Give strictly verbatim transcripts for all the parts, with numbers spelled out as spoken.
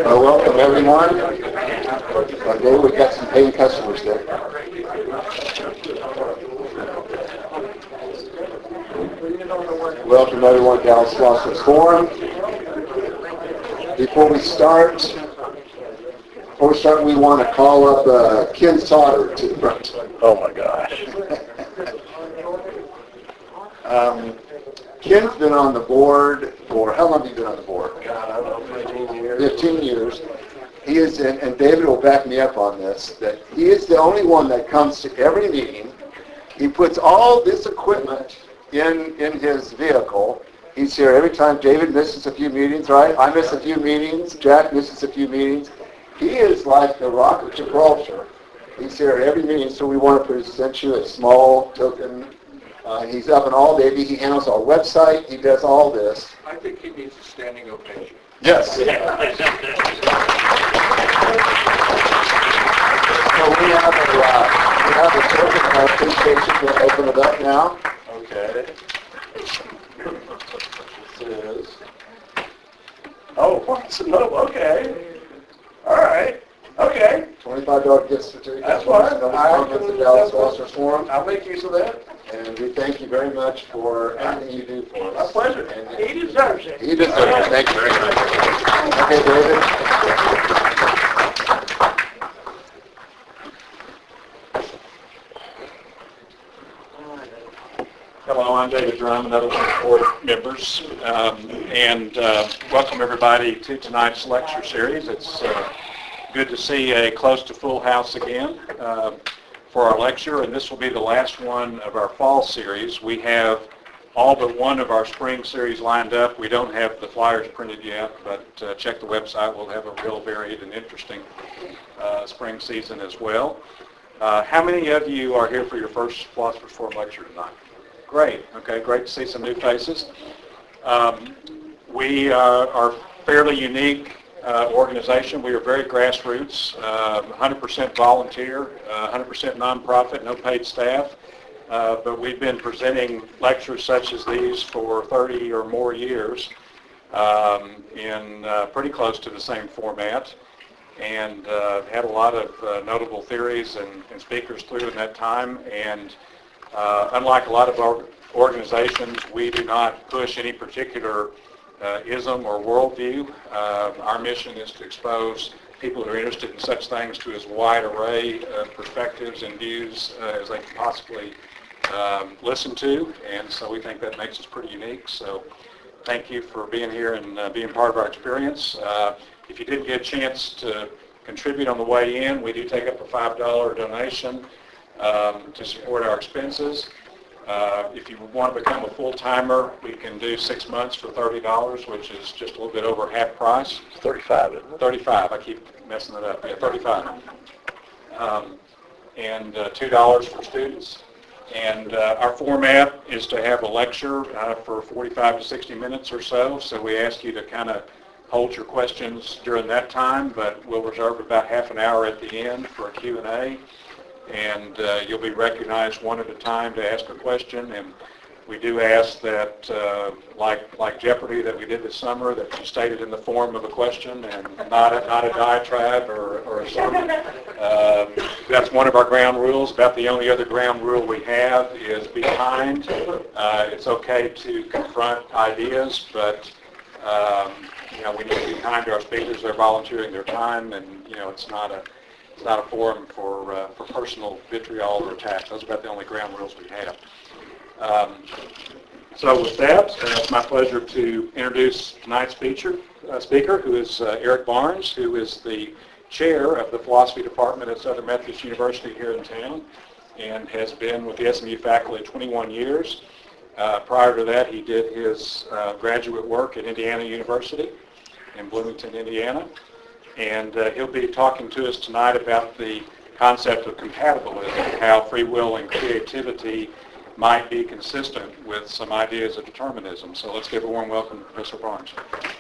Well, welcome everyone. Uh, Dave, we've got some paying customers there. Welcome everyone to Dallas Philosophers Forum. Before we start, before we start, we want to call up uh, Ken Sauter to the front. Oh my gosh. um, Ken's been on the board for, how long have you been on the board? God, I don't know, fifteen years. fifteen years. He is, and, and David will back me up on this, that he is the only one that comes to every meeting. He puts all this equipment in, in his vehicle. He's here every time. David misses a few meetings, right? I miss a few meetings. Jack misses a few meetings. He is like the Rock of Gibraltar. He's here at every meeting, so we want to present you a small token. Uh, he's up and all day. He handles our website. He does all this. I think he needs a standing ovation. Yes. So we have a uh, we have a token of our appreciation. We'll open it up now. Okay. This is. Oh, what's no? Okay. All right. Okay. Twenty-five dollar gift certificate. That's fine. I can the Dallas Philosophers Forum. I'll make use of that. And we thank you very much for everything you do for us. My pleasure. And He deserves it. he deserves it. Thank you very much. Okay, David. Hello, I'm David Drum, another one of the board members, um, and uh, welcome everybody to tonight's lecture series. It's uh, good to see a close to full house again uh, for our lecture, and this will be the last one of our fall series. We have all but one of our spring series lined up. We don't have the flyers printed yet, but uh, check the website. We'll have a real varied and interesting uh, spring season as well. Uh, how many of you are here for your first Philosophers Forum lecture tonight? Great. Okay, great to see some new faces. Um, we uh, are a fairly unique uh, organization. We are very grassroots, uh, one hundred percent volunteer, uh, one hundred percent nonprofit, no paid staff. Uh, but we've been presenting lectures such as these for thirty or more years um, in uh, pretty close to the same format, and uh, had a lot of uh, notable theories and, and speakers through in that time. And Uh, unlike a lot of our organizations, we do not push any particular uh, ism or worldview. Uh, our mission is to expose people who are interested in such things to as wide array of perspectives and views uh, as they can possibly um, listen to, and so we think that makes us pretty unique. So thank you for being here and uh, being part of our experience. Uh, if you didn't get a chance to contribute on the way in, we do take up a five dollar donation Um, to support our expenses. Uh, if you want to become a full-timer, we can do six months for thirty dollars, which is just a little bit over half price. It's thirty-five, isn't it? thirty-five. I keep messing it up. Yeah, thirty-five. Um, and uh, two dollars for students. And uh, our format is to have a lecture uh, for forty-five to sixty minutes or so. So we ask you to kind of hold your questions during that time, but we'll reserve about half an hour at the end for a Q and A. And uh, you'll be recognized one at a time to ask a question. And we do ask that, uh, like like Jeopardy that we did this summer, that you state it in the form of a question and not a, not a diatribe or, or a sermon. Uh, that's one of our ground rules. About the only other ground rule we have is be kind. Uh, it's okay to confront ideas, but um, you know we need to be kind to our speakers. They're volunteering their time, and you know it's not a It's not a forum for uh, for personal vitriol or attack. Those are about the only ground rules we have. Um, so with that, uh, it's my pleasure to introduce tonight's speaker, uh, speaker, who is uh, Eric Barnes, who is the chair of the philosophy department at Southern Methodist University here in town, and has been with the S M U faculty twenty-one years. Uh, prior to that, he did his uh, graduate work at Indiana University in Bloomington, Indiana. And uh, he'll be talking to us tonight about the concept of compatibilism, how free will and creativity might be consistent with some ideas of determinism. So let's give a warm welcome to Professor Barnes.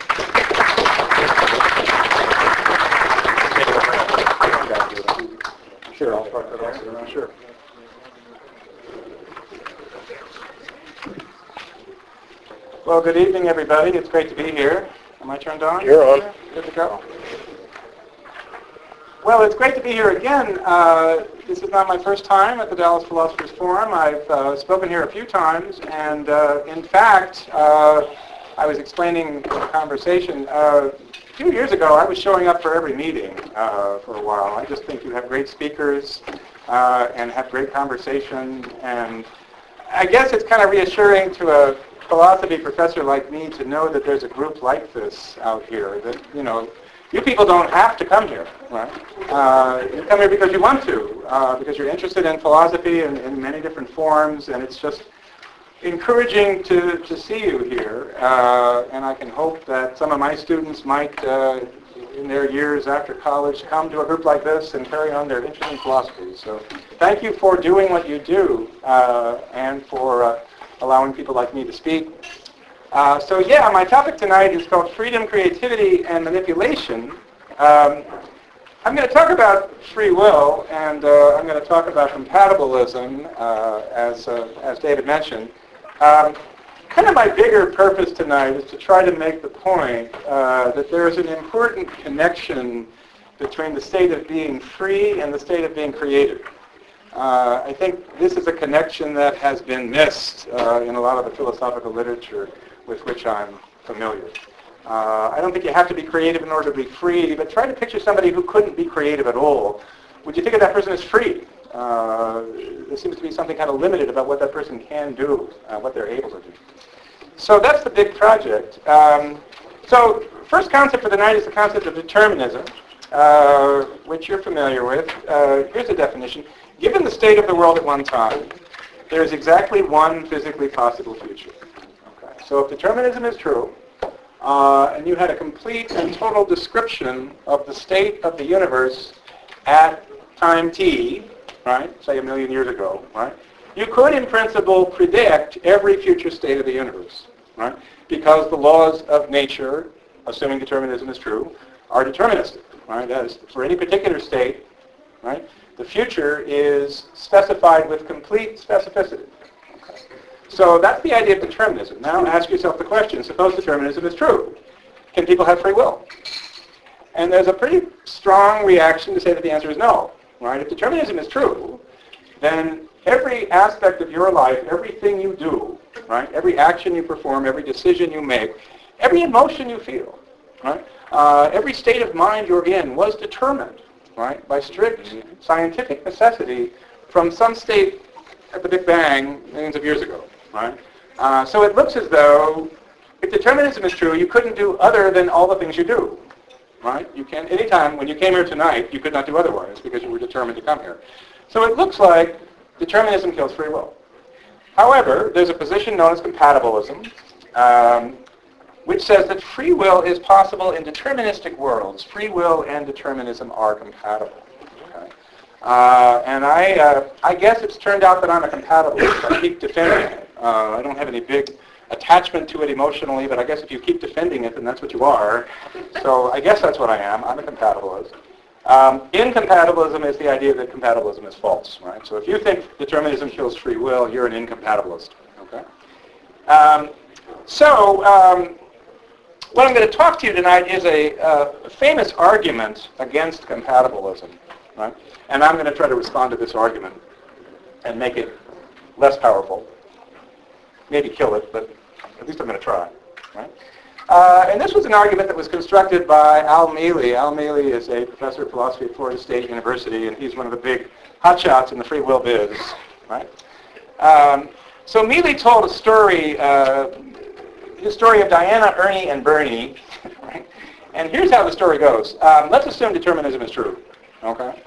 Sure, I'll start that off. Sure. Well, good evening, everybody. It's great to be here. Am I turned on? You're on. Good to go? well, it's great to be here again. Uh, this is not my first time at the Dallas Philosophers Forum. I've uh, spoken here a few times, and uh, in fact, uh, I was explaining in the conversation, uh, a few years ago I was showing up for every meeting uh, for a while. I just think you have great speakers uh, and have great conversation, and I guess it's kind of reassuring to a philosophy professor like me to know that there's a group like this out here, that, you know, you people don't have to come here, right? Uh, you come here because you want to, uh, because you're interested in philosophy in, in many different forms, and it's just encouraging to, to see you here. Uh, and I can hope that some of my students might, uh, in their years after college, come to a group like this and carry on their interest in philosophy. So thank you for doing what you do, uh, and for uh, allowing people like me to speak. Uh, so yeah, my topic tonight is called Freedom, Creativity, and Manipulation. Um, I'm going to talk about free will, and uh, I'm going to talk about compatibilism, uh, as, uh, as David mentioned. Um, kind of my bigger purpose tonight is to try to make the point uh, that there is an important connection between the state of being free and the state of being creative. Uh, I think this is a connection that has been missed uh, in a lot of the philosophical literature with which I'm familiar. Uh, I don't think you have to be creative in order to be free, but try to picture somebody who couldn't be creative at all. Would you think of that person as free? Uh, there seems to be something kind of limited about what that person can do, uh, what they're able to do. So that's the big project. Um, so first concept for the night is the concept of determinism, uh, which you're familiar with. Uh, here's a definition. Given the state of the world at one time, there is exactly one physically possible future. Okay. So if determinism is true, uh, and you had a complete and total description of the state of the universe at time t, right, say a million years ago, right, you could in principle predict every future state of the universe, right, because the laws of nature, assuming determinism is true, are deterministic, right, that is, for any particular state, right, the future is specified with complete specificity. Okay. So that's the idea of determinism. Now ask yourself the question, suppose determinism is true. Can people have free will? And there's a pretty strong reaction to say that the answer is no. Right? If determinism is true, then every aspect of your life, everything you do, right, every action you perform, every decision you make, every emotion you feel, right, uh, every state of mind you're in was determined, right, by strict scientific necessity from some state at the Big Bang millions of years ago, right? Uh, so it looks as though if determinism is true, you couldn't do other than all the things you do, right? You can anytime when you came here tonight, you could not do otherwise because you were determined to come here. So it looks like determinism kills free will. However, there's a position known as compatibilism, um, which says that free will is possible in deterministic worlds. Free will and determinism are compatible. Okay? Uh, and I, uh, I guess it's turned out that I'm a compatibilist. I keep defending it. Uh, I don't have any big attachment to it emotionally, but I guess if you keep defending it, then that's what you are. So I guess that's what I am. I'm a compatibilist. Um, incompatibilism is the idea that compatibilism is false, right? So if you think determinism kills free will, you're an incompatibilist. Okay. Um, so um, what I'm going to talk to you tonight is a uh, famous argument against compatibilism, right? And I'm going to try to respond to this argument and make it less powerful. Maybe kill it, but at least I'm going to try, right? Uh, and this was an argument that was constructed by Al Mealy. Al Mealy is a professor of philosophy at Florida State University, and he's one of the big hotshots in the free will biz, right? Um, so Mealy told a story, uh, the story of Diana, Ernie, and Bernie, right? And here's how the story goes. Um, let's assume determinism is true, okay?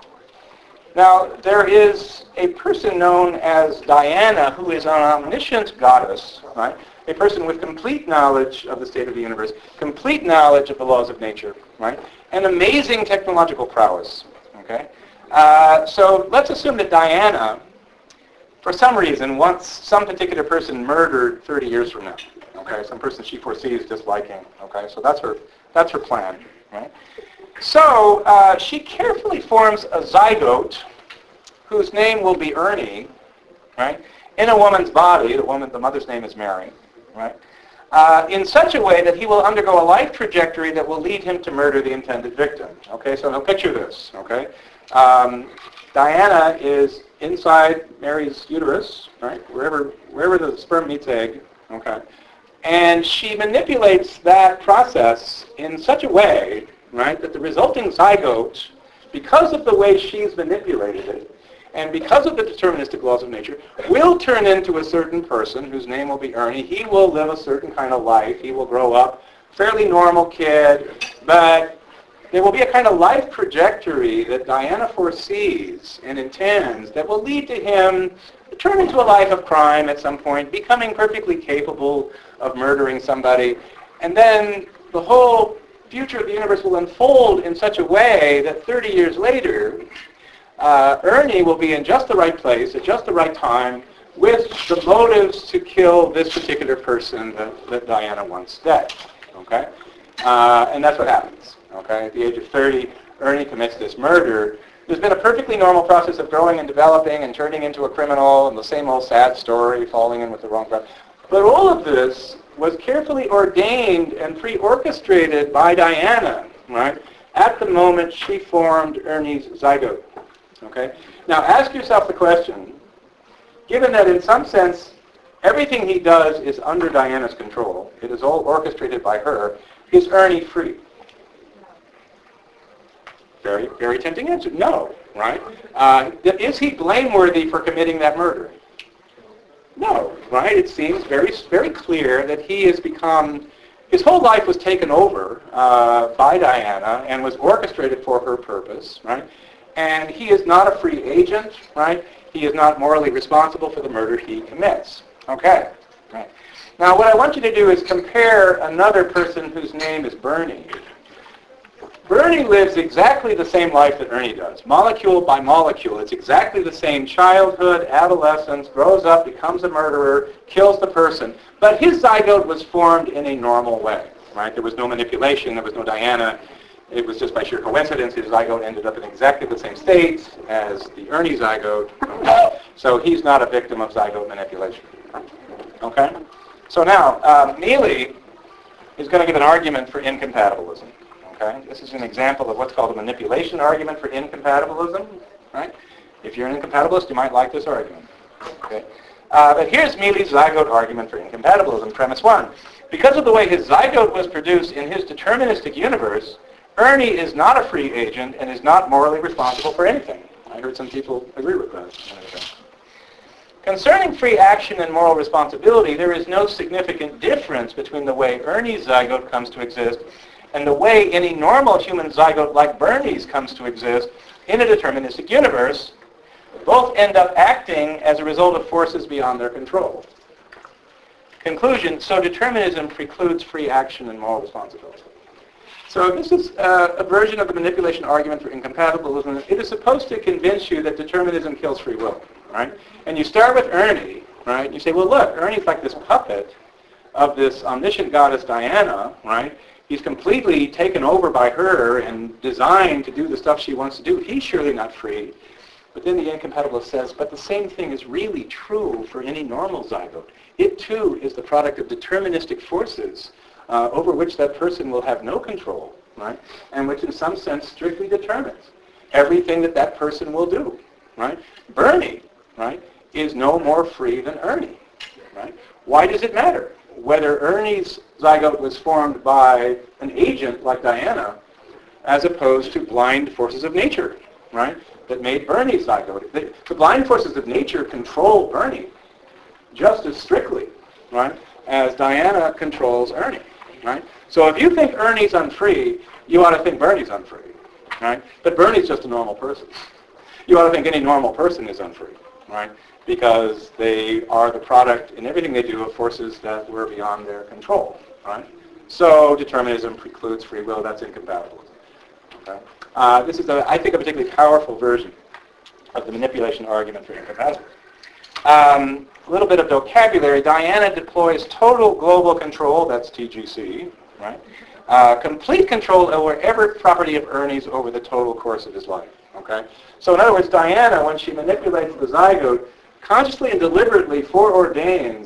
Now, there is a person known as Diana who is an omniscient goddess, right? A person with complete knowledge of the state of the universe, complete knowledge of the laws of nature, right? And amazing technological prowess, okay? Uh, so let's assume that Diana, for some reason, wants some particular person murdered thirty years from now, okay? Some person she foresees disliking, okay? So that's her, that's her plan, right? So uh, she carefully forms a zygote whose name will be Ernie, right? In a woman's body. The woman, the mother's name is Mary, right? uh, in such a way that he will undergo a life trajectory that will lead him to murder the intended victim. Okay, so now picture this. Okay, um, Diana is inside Mary's uterus, right, wherever wherever the sperm meets egg. Okay, and she manipulates that process in such a way, right, that the resulting zygote, because of the way she's manipulated it, and because of the deterministic laws of nature, will turn into a certain person whose name will be Ernie. He will live a certain kind of life. He will grow up, fairly normal kid, but there will be a kind of life trajectory that Diana foresees and intends that will lead to him turning to a life of crime at some point, becoming perfectly capable of murdering somebody, and then the whole future of the universe will unfold in such a way that thirty years later, uh, Ernie will be in just the right place at just the right time with the motives to kill this particular person that, that Diana wants dead. Okay? Uh, and that's what happens. Okay? At the age of thirty, Ernie commits this murder. There's been a perfectly normal process of growing and developing and turning into a criminal, and the same old sad story, falling in with the wrong crowd. But all of this was carefully ordained and pre-orchestrated by Diana, right, at the moment she formed Ernie's zygote. Okay? Now ask yourself the question, given that in some sense everything he does is under Diana's control, it is all orchestrated by her, is Ernie free? Very, very tempting answer. No, right? Uh, is he blameworthy for committing that murder? No, right? It seems very, very clear that he has become, his whole life was taken over uh, by Diana and was orchestrated for her purpose, right? And he is not a free agent, right? He is not morally responsible for the murder he commits. Okay, right. Now what I want you to do is compare another person whose name is Bernie. Bernie lives exactly the same life that Ernie does, molecule by molecule. It's exactly the same childhood, adolescence, grows up, becomes a murderer, kills the person. But his zygote was formed in a normal way, right? There was no manipulation, there was no Diana. It was just by sheer coincidence his zygote ended up in exactly the same state as the Ernie zygote. So he's not a victim of zygote manipulation. Okay? So now, uh, Mealy is going to give an argument for incompatibilism. Okay? This is an example of what's called a manipulation argument for incompatibilism. Right? If you're an incompatibilist, you might like this argument. Okay? Uh, but here's Mealy's zygote argument for incompatibilism. Premise one. Because of the way his zygote was produced in his deterministic universe, Ernie is not a free agent and is not morally responsible for anything. I heard some people agree with that. Concerning free action and moral responsibility, there is no significant difference between the way Ernie's zygote comes to exist and the way any normal human zygote like Bernie's comes to exist in a deterministic universe. Both end up acting as a result of forces beyond their control. Conclusion, so determinism precludes free action and moral responsibility. So this is uh, a version of the manipulation argument for incompatibilism. It is supposed to convince you that determinism kills free will, right? And you start with Ernie, right? And you say, well, look, Ernie's like this puppet of this omniscient goddess Diana, right? He's completely taken over by her and designed to do the stuff she wants to do. He's surely not free. But then the incompatibilist says, but the same thing is really true for any normal zygote. It too is the product of deterministic forces uh, over which that person will have no control, right? And which in some sense strictly determines everything that that person will do, right? Bernie, right, is no more free than Ernie, right? Why does it matter whether Ernie's zygote was formed by an agent like Diana as opposed to blind forces of nature, right, that made Bernie's zygote? The, the blind forces of nature control Bernie just as strictly, right, as Diana controls Ernie, right? So if you think Ernie's unfree, you ought to think Bernie's unfree, right? But Bernie's just a normal person. You ought to think any normal person is unfree, right? Because they are the product in everything they do of forces that were beyond their control, right? So determinism precludes free will. That's incompatibilism. Okay? Uh, this is, a, I think, a particularly powerful version of the manipulation argument for incompatibilism. Um, a little bit of vocabulary. Diana deploys total global control. That's T G C, right? Uh, complete control over every property of Ernie's over the total course of his life. Okay? So in other words, Diana, when she manipulates the zygote, consciously and deliberately foreordains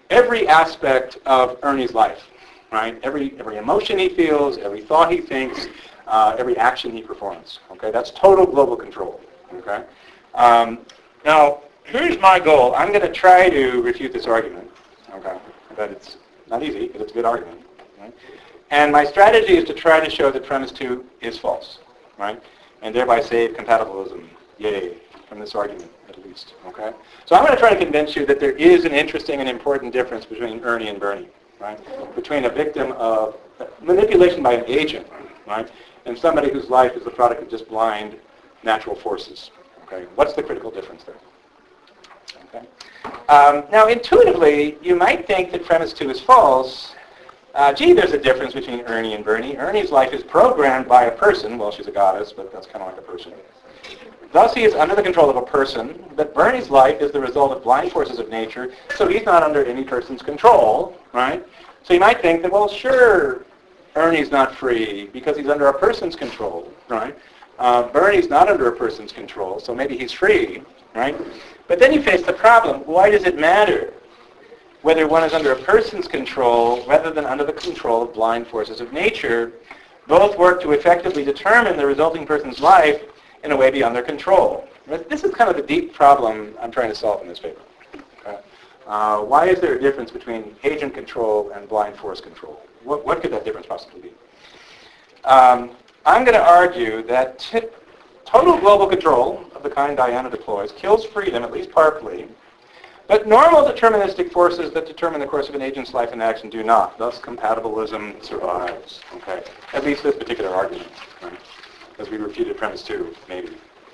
every aspect of Ernie's life, right? Every, every emotion he feels, every thought he thinks, uh, every action he performs, okay? That's total global control, okay? Um, now, here's my goal. I'm going to try to refute this argument, okay? But it's not easy, but it's a good argument, right? And my strategy is to try to show that premise two is false, right? And thereby save compatibilism, yay, from this argument, at least, okay? So I'm going to try to convince you that there is an interesting and important difference between Ernie and Bernie, right? Between a victim of manipulation by an agent, right? And somebody whose life is the product of just blind natural forces, okay? What's the critical difference there? Okay. Um, now, intuitively, you might think that premise two is false. Uh, gee, there's a difference between Ernie and Bernie. Ernie's life is programmed by a person. Well, she's a goddess, but that's kind of like a person. Thus, he is under the control of a person, but Bernie's life is the result of blind forces of nature, so he's not under any person's control, right? So you might think that, well, sure, Ernie's not free because he's under a person's control, right? Uh, Bernie's not under a person's control, so maybe he's free, right? But then you face the problem, why does it matter whether one is under a person's control rather than under the control of blind forces of nature? Both work to effectively determine the resulting person's life in a way beyond their control. This is kind of the deep problem I'm trying to solve in this paper. Okay? Uh, why is there a difference between agent control and blind force control? What, what could that difference possibly be? Um, I'm going to argue that t- total global control of the kind Diana deploys kills freedom, at least partly, but normal deterministic forces that determine the course of an agent's life and action do not. Thus, compatibilism survives. Okay, at least this particular argument, right? As we refuted premise two, maybe.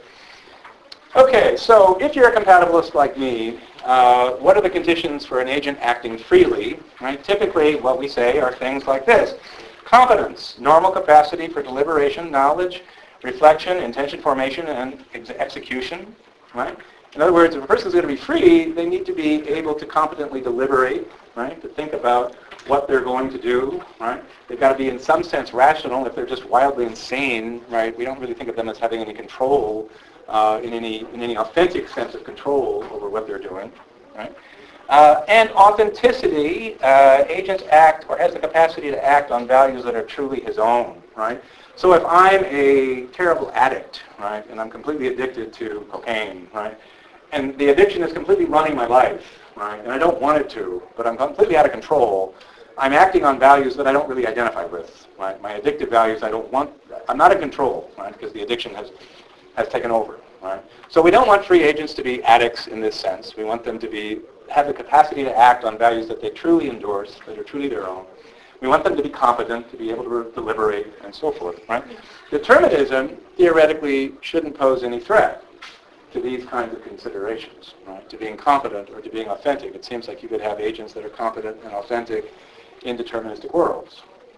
Okay, so if you're a compatibilist like me, uh, what are the conditions for an agent acting freely? Right? Typically, what we say are things like this: competence, normal capacity for deliberation, knowledge, reflection, intention formation, and ex- execution. Right? In other words, if a person is going to be free, they need to be able to competently deliberate, right? To think about what they're going to do, right? They've got to be in some sense rational. If they're just wildly insane, right, we don't really think of them as having any control, uh, in any in any authentic sense of control over what they're doing, right? Uh, and authenticity, uh, agents act or has the capacity to act on values that are truly his own, right? So if I'm a terrible addict, right, and I'm completely addicted to cocaine, right, and the addiction is completely running my life, right, and I don't want it to, but I'm completely out of control, I'm acting on values that I don't really identify with, right? My addictive values, I don't want, I'm not in control, right, because the addiction has, has taken over, right? So we don't want free agents to be addicts in this sense. We want them to be, have the capacity to act on values that they truly endorse, that are truly their own. We want them to be competent, to be able to re- deliberate, and so forth, right? Determinism, theoretically, shouldn't pose any threat to these kinds of considerations, right? To being competent or to being authentic. It seems like you could have agents that are competent and authentic in deterministic worlds.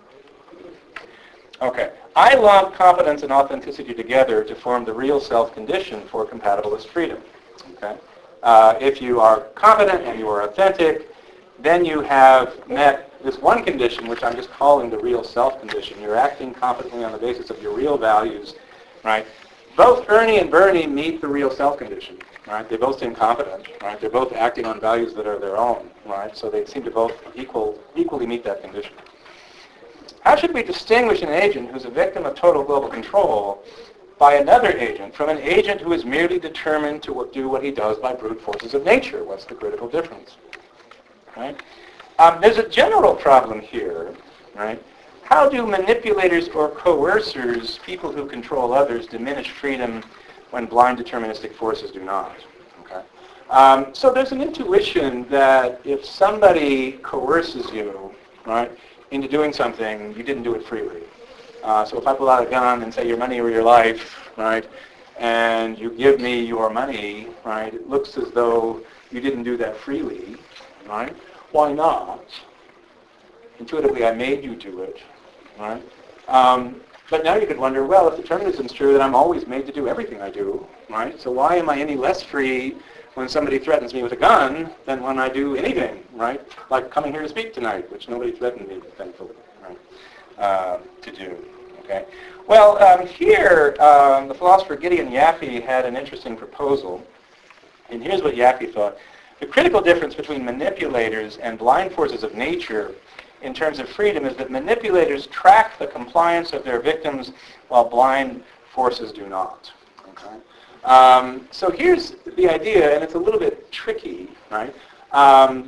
Okay. I lump competence and authenticity together to form the real self condition for compatibilist freedom. Okay. Uh, if you are competent and you are authentic, then you have met this one condition, which I'm just calling the real self condition. You're acting competently on the basis of your real values, right? Both Ernie and Bernie meet the real self condition, right? They both seem competent, right? They're both acting on values that are their own, right? So they seem to both equal, equally meet that condition. How should we distinguish an agent who's a victim of total global control by another agent from an agent who is merely determined to do what he does by brute forces of nature? What's the critical difference? Right? Um, there's a general problem here, right? How do manipulators or coercers, people who control others, diminish freedom when blind deterministic forces do not? Okay. Um, so there's an intuition that if somebody coerces you, right, into doing something, you didn't do it freely. Uh, so if I pull out a gun and say your money or your life, right, and you give me your money, right, it looks as though you didn't do that freely, right? Why not? Intuitively, I made you do it, right? Um, but now you could wonder, well, if determinism is true, then I'm always made to do everything I do, right? So why am I any less free when somebody threatens me with a gun than when I do anything, right? Like coming here to speak tonight, which nobody threatened me, thankfully, right, uh, to do, okay? Well, um, here, um, the philosopher Gideon Yaffe had an interesting proposal, and here's what Yaffe thought. The critical difference between manipulators and blind forces of nature in terms of freedom is that manipulators track the compliance of their victims while blind forces do not. Okay? Um, so here's the idea, and it's a little bit tricky, right? Um,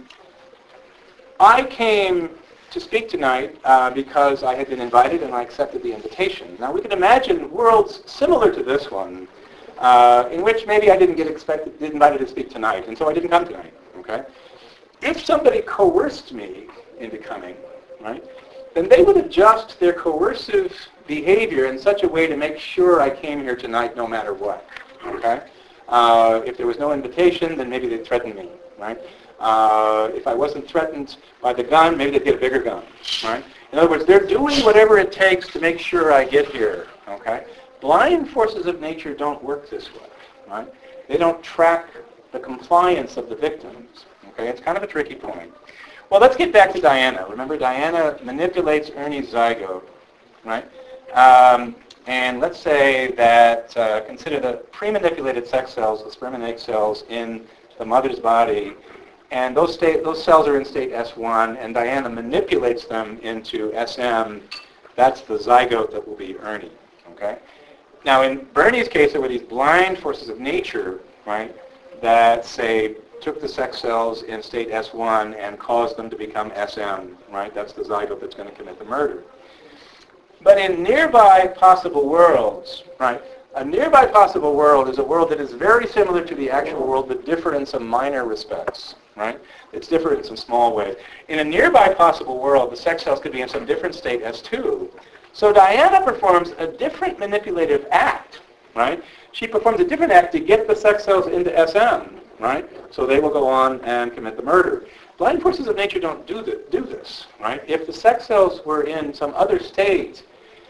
I came to speak tonight uh, because I had been invited and I accepted the invitation. Now we can imagine worlds similar to this one, uh, in which maybe I didn't get expected, invited to speak tonight, and so I didn't come tonight. Okay? If somebody coerced me into coming, right, then they would adjust their coercive behavior in such a way to make sure I came here tonight no matter what. Okay? Uh, if there was no invitation, then maybe they'd threaten me, right? Uh, if I wasn't threatened by the gun, maybe they'd get a bigger gun, right? In other words, they're doing whatever it takes to make sure I get here, okay? Blind forces of nature don't work this way, right? They don't track the compliance of the victims, okay? It's kind of a tricky point. Well, let's get back to Diana. Remember, Diana manipulates Ernie's zygote, right? Um, and let's say that, uh, consider the pre-manipulated sex cells, the sperm and egg cells in the mother's body, and those, state, those cells are in state S one, and Diana manipulates them into S M. That's the zygote that will be Ernie, okay? Now, in Bernie's case, there were these blind forces of nature, right, that, say, took the sex cells in state S one and caused them to become S M, right? That's the zygote that's going to commit the murder. But in nearby possible worlds, right, a nearby possible world is a world that is very similar to the actual world but different in some minor respects, right? It's different in some small ways. In a nearby possible world, the sex cells could be in some different state S two. So Diana performs a different manipulative act, right? She performs a different act to get the sex cells into S M, right? So they will go on and commit the murder. Blind forces of nature don't do, th- do this, right? If the sex cells were in some other state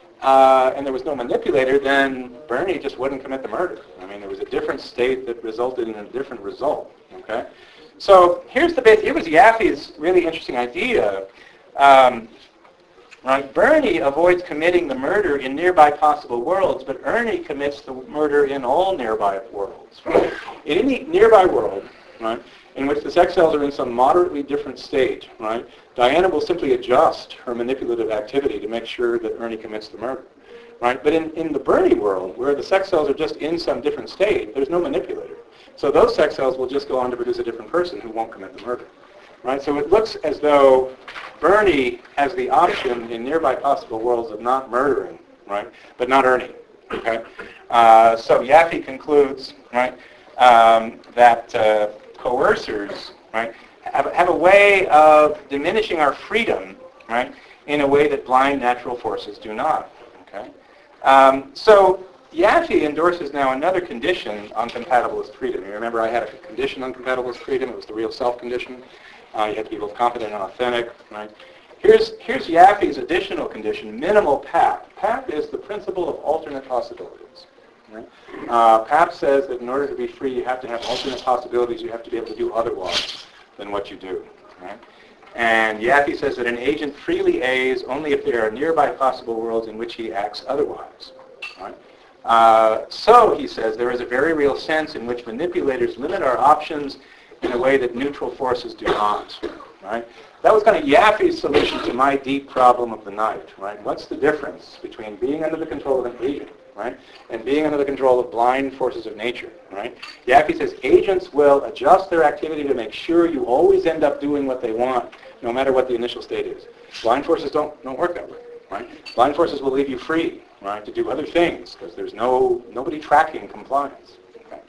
uh, and there was no manipulator, then Bernie just wouldn't commit the murder. I mean, there was a different state that resulted in a different result, okay? So here's the base. Here was Yaffe's really interesting idea. Um, right? Bernie avoids committing the murder in nearby possible worlds, but Ernie commits the murder in all nearby worlds. Right? In any nearby world, right, in which the sex cells are in some moderately different state, right, Diana will simply adjust her manipulative activity to make sure that Ernie commits the murder. Right? But in, in the Bernie world, where the sex cells are just in some different state, there's no manipulator. So those sex cells will just go on to produce a different person who won't commit the murder. Right? So it looks as though Bernie has the option in nearby possible worlds of not murdering, right? But not Ernie. Okay? Uh, so Yaffe concludes, right, um, that uh, coercers, right, have, have a way of diminishing our freedom, right, in a way that blind natural forces do not. Okay? Um, so Yaffe endorses now another condition on compatibilist freedom. You remember I had a condition on compatibilist freedom. It was the real self condition. Uh, you had to be both competent and authentic. Right? Here's, here's Yaffe's additional condition, minimal P A P. P A P is the principle of alternate possibilities. Right? Uh, P A P says that in order to be free, you have to have alternate possibilities. You have to be able to do otherwise than what you do. Right? And Yaffe says that an agent freely A's only if there are nearby possible worlds in which he acts otherwise. Right? Uh, so, he says, there is a very real sense in which manipulators limit our options in a way that neutral forces do not. Right? That was kind of Yaffe's solution to my deep problem of the night. Right? What's the difference between being under the control of an agent, right, and being under the control of blind forces of nature? Right? Yaffe says agents will adjust their activity to make sure you always end up doing what they want, no matter what the initial state is. Blind forces don't, don't work that way. Right? Blind forces will leave you free, right, to do other things because there's no nobody tracking compliance. Okay?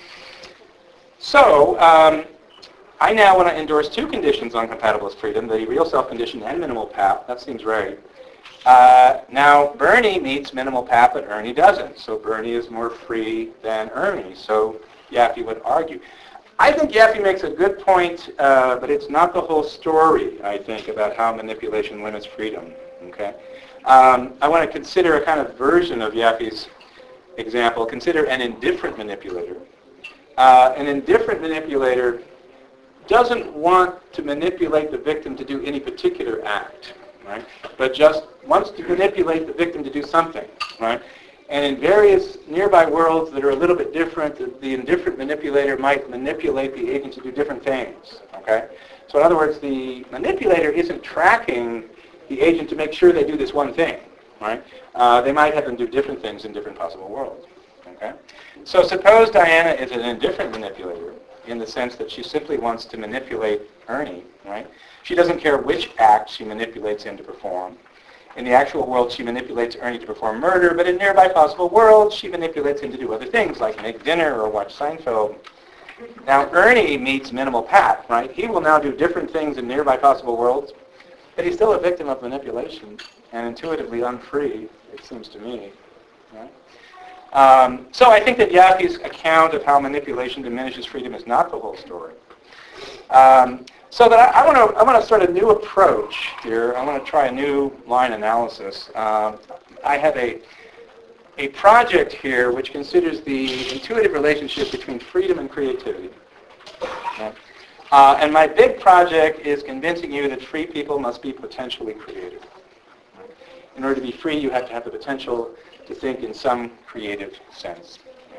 So um, I now want to endorse two conditions on compatibilist freedom: the real self condition and minimal P A P. That seems right. Uh, now Bernie meets minimal P A P, but Ernie doesn't. So Bernie is more free than Ernie. So Yaffe would argue. I think Yaffe makes a good point, uh, but it's not the whole story, I think, about how manipulation limits freedom. Okay? Um, I want to consider a kind of version of Yaffe's example. Consider an indifferent manipulator. Uh, an indifferent manipulator doesn't want to manipulate the victim to do any particular act, right? But just wants to manipulate the victim to do something, right? And in various nearby worlds that are a little bit different, the, the indifferent manipulator might manipulate the agent to do different things. Okay? So in other words, the manipulator isn't tracking the agent to make sure they do this one thing. Right? Uh, they might have them do different things in different possible worlds. Okay? So suppose Diana is an indifferent manipulator in the sense that she simply wants to manipulate Ernie. Right? She doesn't care which act she manipulates him to perform. In the actual world, she manipulates Ernie to perform murder, but in nearby possible worlds, she manipulates him to do other things, like make dinner or watch Seinfeld. Now, Ernie meets Minimal Pat, right? He will now do different things in nearby possible worlds, but he's still a victim of manipulation and intuitively unfree, it seems to me. Right? Um, so I think that Yaffe's account of how manipulation diminishes freedom is not the whole story. Um, So that I, I want to I want to start a new approach here. I want to try a new line analysis. Uh, I have a a project here which considers the intuitive relationship between freedom and creativity. Okay. Uh, and my big project is convincing you that free people must be potentially creative. In order to be free, you have to have the potential to think in some creative sense.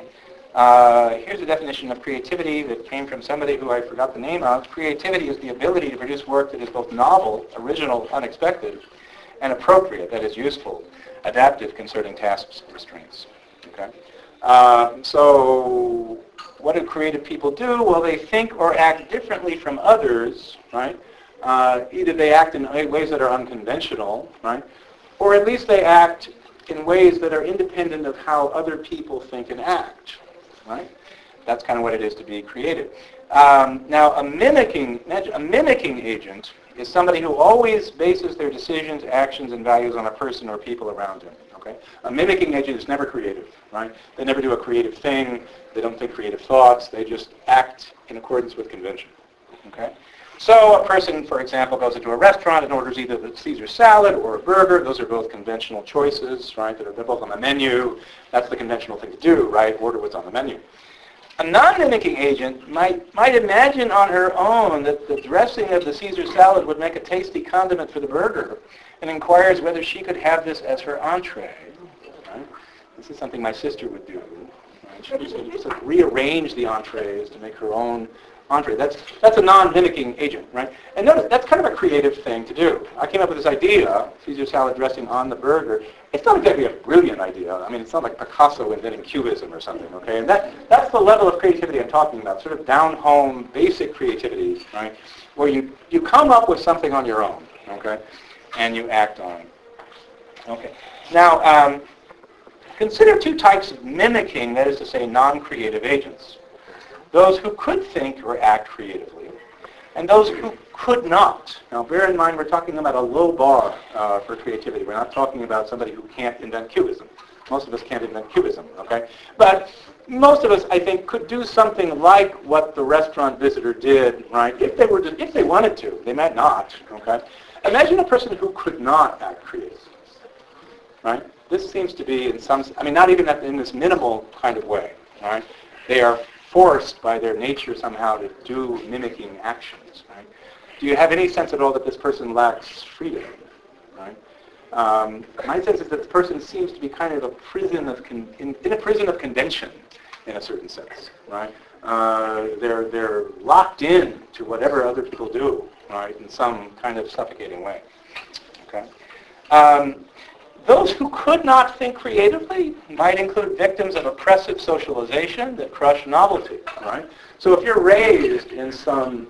Uh, here's a definition of creativity that came from somebody who I forgot the name of. Creativity is the ability to produce work that is both novel, original, unexpected, and appropriate, that is useful, adaptive concerning tasks and restraints. Okay? Uh, so what do creative people do? Well, they think or act differently from others, right? Uh, either they act in ways that are unconventional, right? Or at least they act in ways that are independent of how other people think and act. Right? That's kind of what it is to be creative. Um, now, a mimicking, a mimicking agent is somebody who always bases their decisions, actions, and values on a person or people around him. Okay? A mimicking agent is never creative. Right? They never do a creative thing. They don't think creative thoughts. They just act in accordance with convention. Okay? So a person, for example, goes into a restaurant and orders either the Caesar salad or a burger. Those are both conventional choices, right? They're, they're both on the menu. That's the conventional thing to do, right? Order what's on the menu. A non-mimicking agent might, might imagine on her own that the dressing of the Caesar salad would make a tasty condiment for the burger and inquires whether she could have this as her entree. Right? This is something my sister would do. Right? She would sort of rearrange the entrees to make her own entree. That's, that's a non-mimicking agent, right? And notice, that's kind of a creative thing to do. I came up with this idea, Caesar salad dressing on the burger. It's not exactly a brilliant idea. I mean, it's not like Picasso inventing Cubism or something, okay? And that, that's the level of creativity I'm talking about, sort of down-home, basic creativity, right? Where you, you come up with something on your own, okay? And you act on it. Okay. Now, um, consider two types of mimicking, that is to say, non-creative agents. Those who could think or act creatively, and those who could not. Now, bear in mind, we're talking about a low bar uh, for creativity. We're not talking about somebody who can't invent Cubism. Most of us can't invent Cubism, okay? But most of us, I think, could do something like what the restaurant visitor did, right? If they were, to, if they wanted to, they might not, okay? Imagine a person who could not act creatively, right? This seems to be in some, I mean, not even in this minimal kind of way, right? They are forced by their nature somehow to do mimicking actions. Right? Do you have any sense at all that this person lacks freedom? Right? Um, my sense is that the person seems to be kind of a prison of con- in, in a prison of convention, in a certain sense. Right? Uh, they're they're locked in to whatever other people do, right? In some kind of suffocating way. Okay. Um, Those who could not think creatively might include victims of oppressive socialization that crush novelty, right? So if you're raised in some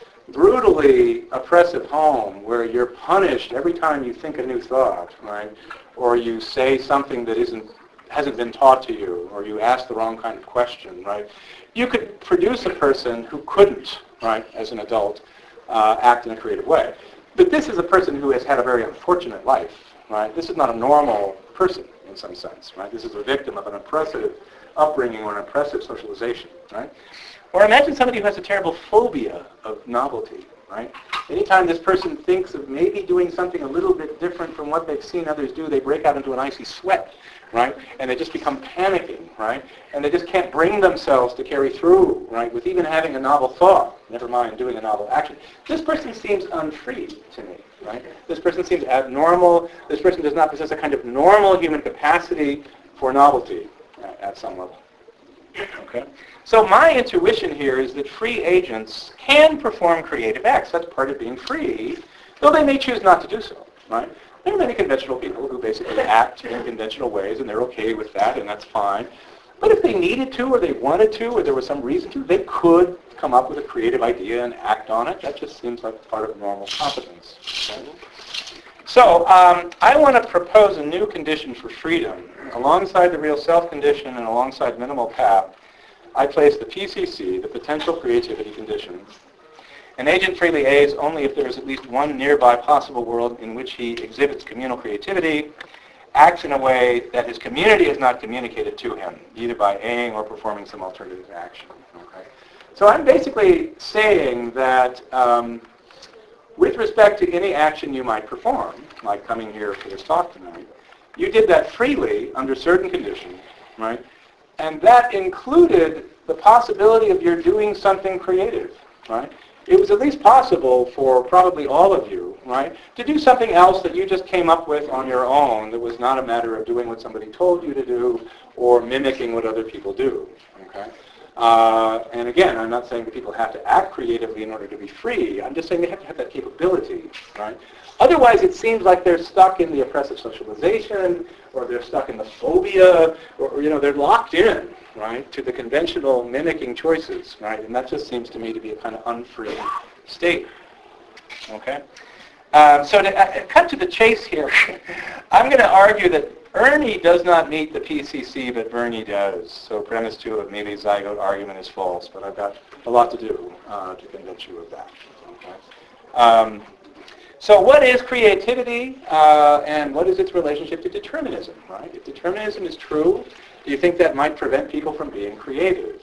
brutally oppressive home where you're punished every time you think a new thought, right? Or you say something that isn't hasn't been taught to you, or you ask the wrong kind of question, right? You could produce a person who couldn't, right, as an adult, uh, act in a creative way. But this is a person who has had a very unfortunate life. Right? This is not a normal person in some sense. Right? This is a victim of an oppressive upbringing or an oppressive socialization. Right? Or imagine somebody who has a terrible phobia of novelty. Right? Anytime this person thinks of maybe doing something a little bit different from what they've seen others do, they break out into an icy sweat. Right? And they just become panicking. Right? And they just can't bring themselves to carry through. Right? With even having a novel thought, never mind doing a novel action. This person seems unfree to me. Right? This person seems abnormal. This person does not possess a kind of normal human capacity for novelty at, at some level. Okay? So my intuition here is that free agents can perform creative acts. That's part of being free, though they may choose not to do so. Right? There are many conventional people who basically act in conventional ways, and they're okay with that, and that's fine. But if they needed to, or they wanted to, or there was some reason to, they could come up with a creative idea and act on it. That just seems like part of normal competence. Okay? So um, I want to propose a new condition for freedom. Alongside the real self condition and alongside minimal path, I place the P C C, the potential creativity condition. An agent freely aids only if there is at least one nearby possible world in which he exhibits communal creativity, acts in a way that his community has not communicated to him, either by aing or performing some alternative action. Okay? So I'm basically saying that um, with respect to any action you might perform, like coming here for this talk tonight, you did that freely under certain conditions, right? And that included the possibility of your doing something creative, right? It was at least possible for probably all of you, right, to do something else that you just came up with on your own that was not a matter of doing what somebody told you to do or mimicking what other people do, okay? Uh, and again, I'm not saying that people have to act creatively in order to be free. I'm just saying they have to have that capability, right? Otherwise, it seems like they're stuck in the oppressive socialization, or they're stuck in the phobia, or, or you know, they're locked in, right, to the conventional mimicking choices, right? And that just seems to me to be a kind of unfree state. Okay. Um, so to uh, cut to the chase here, I'm going to argue that Ernie does not meet the P C C, but Bernie does. So premise two of maybe zygote argument is false, but I've got a lot to do uh, to convince you of that. Okay. Um, so what is creativity, uh, and what is its relationship to determinism, right? If determinism is true, do you think that might prevent people from being creative?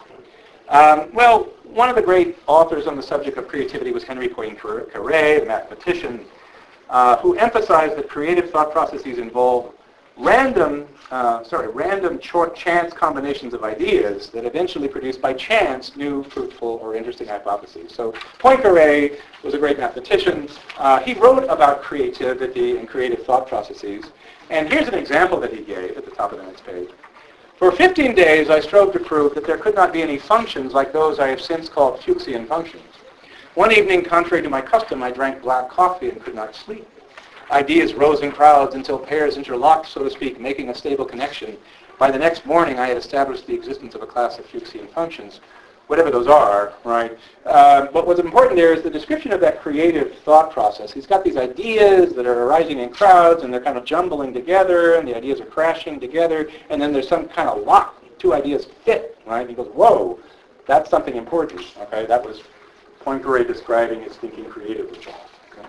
Um, well, one of the great authors on the subject of creativity was Henry Poincaré, a mathematician, uh, who emphasized that creative thought processes involve random, uh, sorry, random short chance combinations of ideas that eventually produce by chance new, fruitful, or interesting hypotheses. So Poincaré was a great mathematician. Uh, he wrote about creativity and creative thought processes. And here's an example that he gave at the top of the next page. For fifteen days, I strove to prove that there could not be any functions like those I have since called Fuchsian functions. One evening, contrary to my custom, I drank black coffee and could not sleep. Ideas rose in crowds until pairs interlocked, so to speak, making a stable connection. By the next morning, I had established the existence of a class of Fuchsian functions, whatever those are, right? Uh, but what's important there is the description of that creative thought process. He's got these ideas that are arising in crowds, and they're kind of jumbling together, and the ideas are crashing together, and then there's some kind of lock. Two ideas fit, right? And he goes, whoa, that's something important, okay? That was Poincaré describing his thinking creatively. Okay?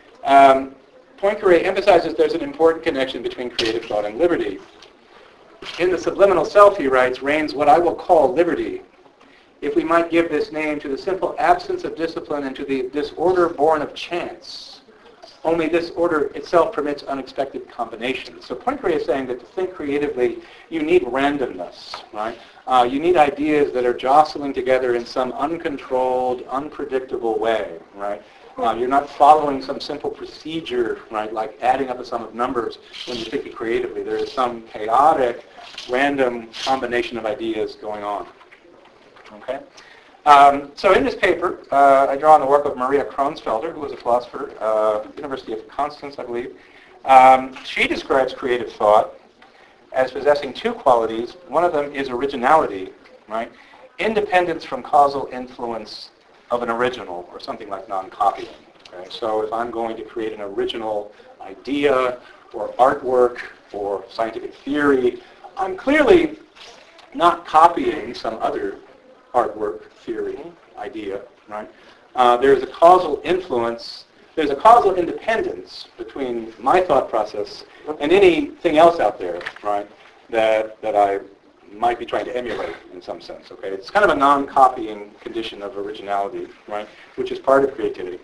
Um, Poincaré emphasizes there's an important connection between creative thought and liberty. In the subliminal self, he writes, reigns what I will call liberty, if we might give this name to the simple absence of discipline and to the disorder born of chance. Only this order itself permits unexpected combinations. So Poincaré is saying that to think creatively, you need randomness, right? Uh, you need ideas that are jostling together in some uncontrolled, unpredictable way, right? Uh, you're not following some simple procedure, right, like adding up a sum of numbers when you're thinking creatively. There is some chaotic, random combination of ideas going on. Okay? Um, so in this paper, uh, I draw on the work of Maria Kronsfelder, who was a philosopher, uh, University of Constance, I believe. Um, she describes creative thought as possessing two qualities. One of them is originality, right? Independence from causal influence of an original, or something like non-copying. Okay? So if I'm going to create an original idea or artwork or scientific theory, I'm clearly not copying some other artwork, theory, idea, right? Uh, there's a causal influence, there's a causal independence between my thought process and anything else out there, right, that, that I might be trying to emulate in some sense, okay? It's kind of a non-copying condition of originality, right, which is part of creativity.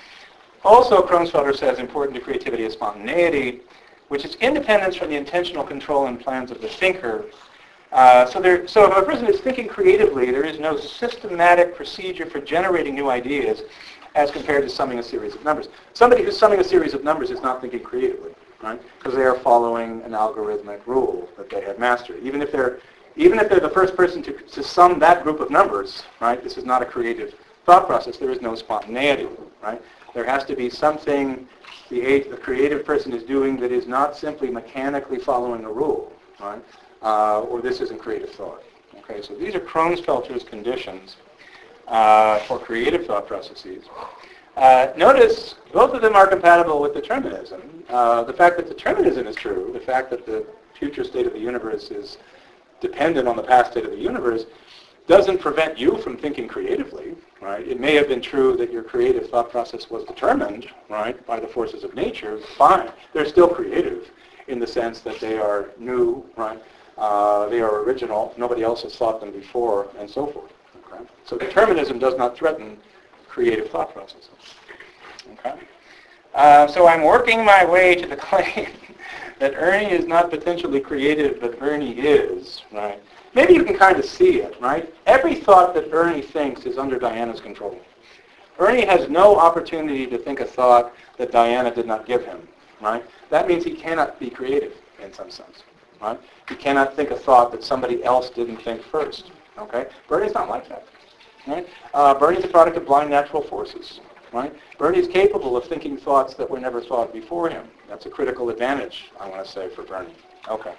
Also, Kronsfelder says important to creativity is spontaneity, which is independence from the intentional control and plans of the thinker. Uh, so, there, so if a person is thinking creatively, there is no systematic procedure for generating new ideas as compared to summing a series of numbers. Somebody who's summing a series of numbers is not thinking creatively, right? Because they are following an algorithmic rule that they have mastered. Even if they're, even if they're the first person to, to sum that group of numbers, right? This is not a creative thought process. There is no spontaneity, right? There has to be something the, the creative person is doing that is not simply mechanically following a rule, right? Uh, or this isn't creative thought. Okay, so these are Kronesfelter's conditions uh, for creative thought processes. Uh, notice both of them are compatible with determinism. Uh, the fact that determinism is true, the fact that the future state of the universe is dependent on the past state of the universe, doesn't prevent you from thinking creatively, right? It may have been true that your creative thought process was determined, right, by the forces of nature. Fine. They're still creative in the sense that they are new, right? Uh, they are original. Nobody else has thought them before, and so forth. Okay? So determinism does not threaten creative thought processes. Okay? Uh, so I'm working my way to the claim that Ernie is not potentially creative, but Ernie is, right? Maybe you can kind of see it, right? Every thought that Ernie thinks is under Diana's control. Ernie has no opportunity to think a thought that Diana did not give him, right? That means he cannot be creative in some sense, right? He cannot think a thought that somebody else didn't think first, okay? Bernie's not like that, right? Uh, Bernie's a product of blind natural forces, right? Bernie's capable of thinking thoughts that were never thought before him. That's a critical advantage, I want to say, for Bernie. Okay.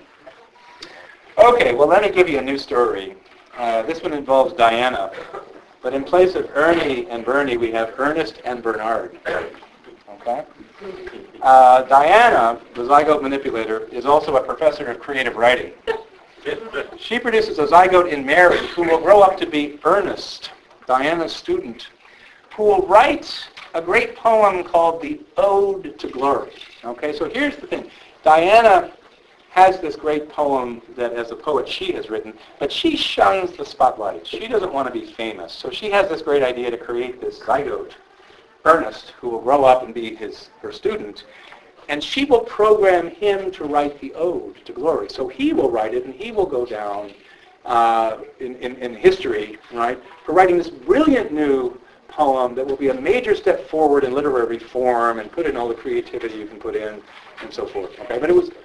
Okay, well, let me give you a new story. Uh, this one involves Diana. But in place of Ernie and Bernie, we have Ernest and Bernard. Okay? Uh, Diana, the zygote manipulator, is also a professor of creative writing. She produces a zygote in Mary who will grow up to be Ernest, Diana's student, who will write a great poem called the Ode to Glory. Okay, so here's the thing. Diana has this great poem that as a poet she has written, but she shuns the spotlight. She doesn't want to be famous. So she has this great idea to create this zygote, Ernest, who will grow up and be his her student, and she will program him to write the Ode to Glory. So he will write it, and he will go down uh, in, in, in history, right, for writing this brilliant new poem that will be a major step forward in literary form and put in all the creativity you can put in and so forth. Okay, but it was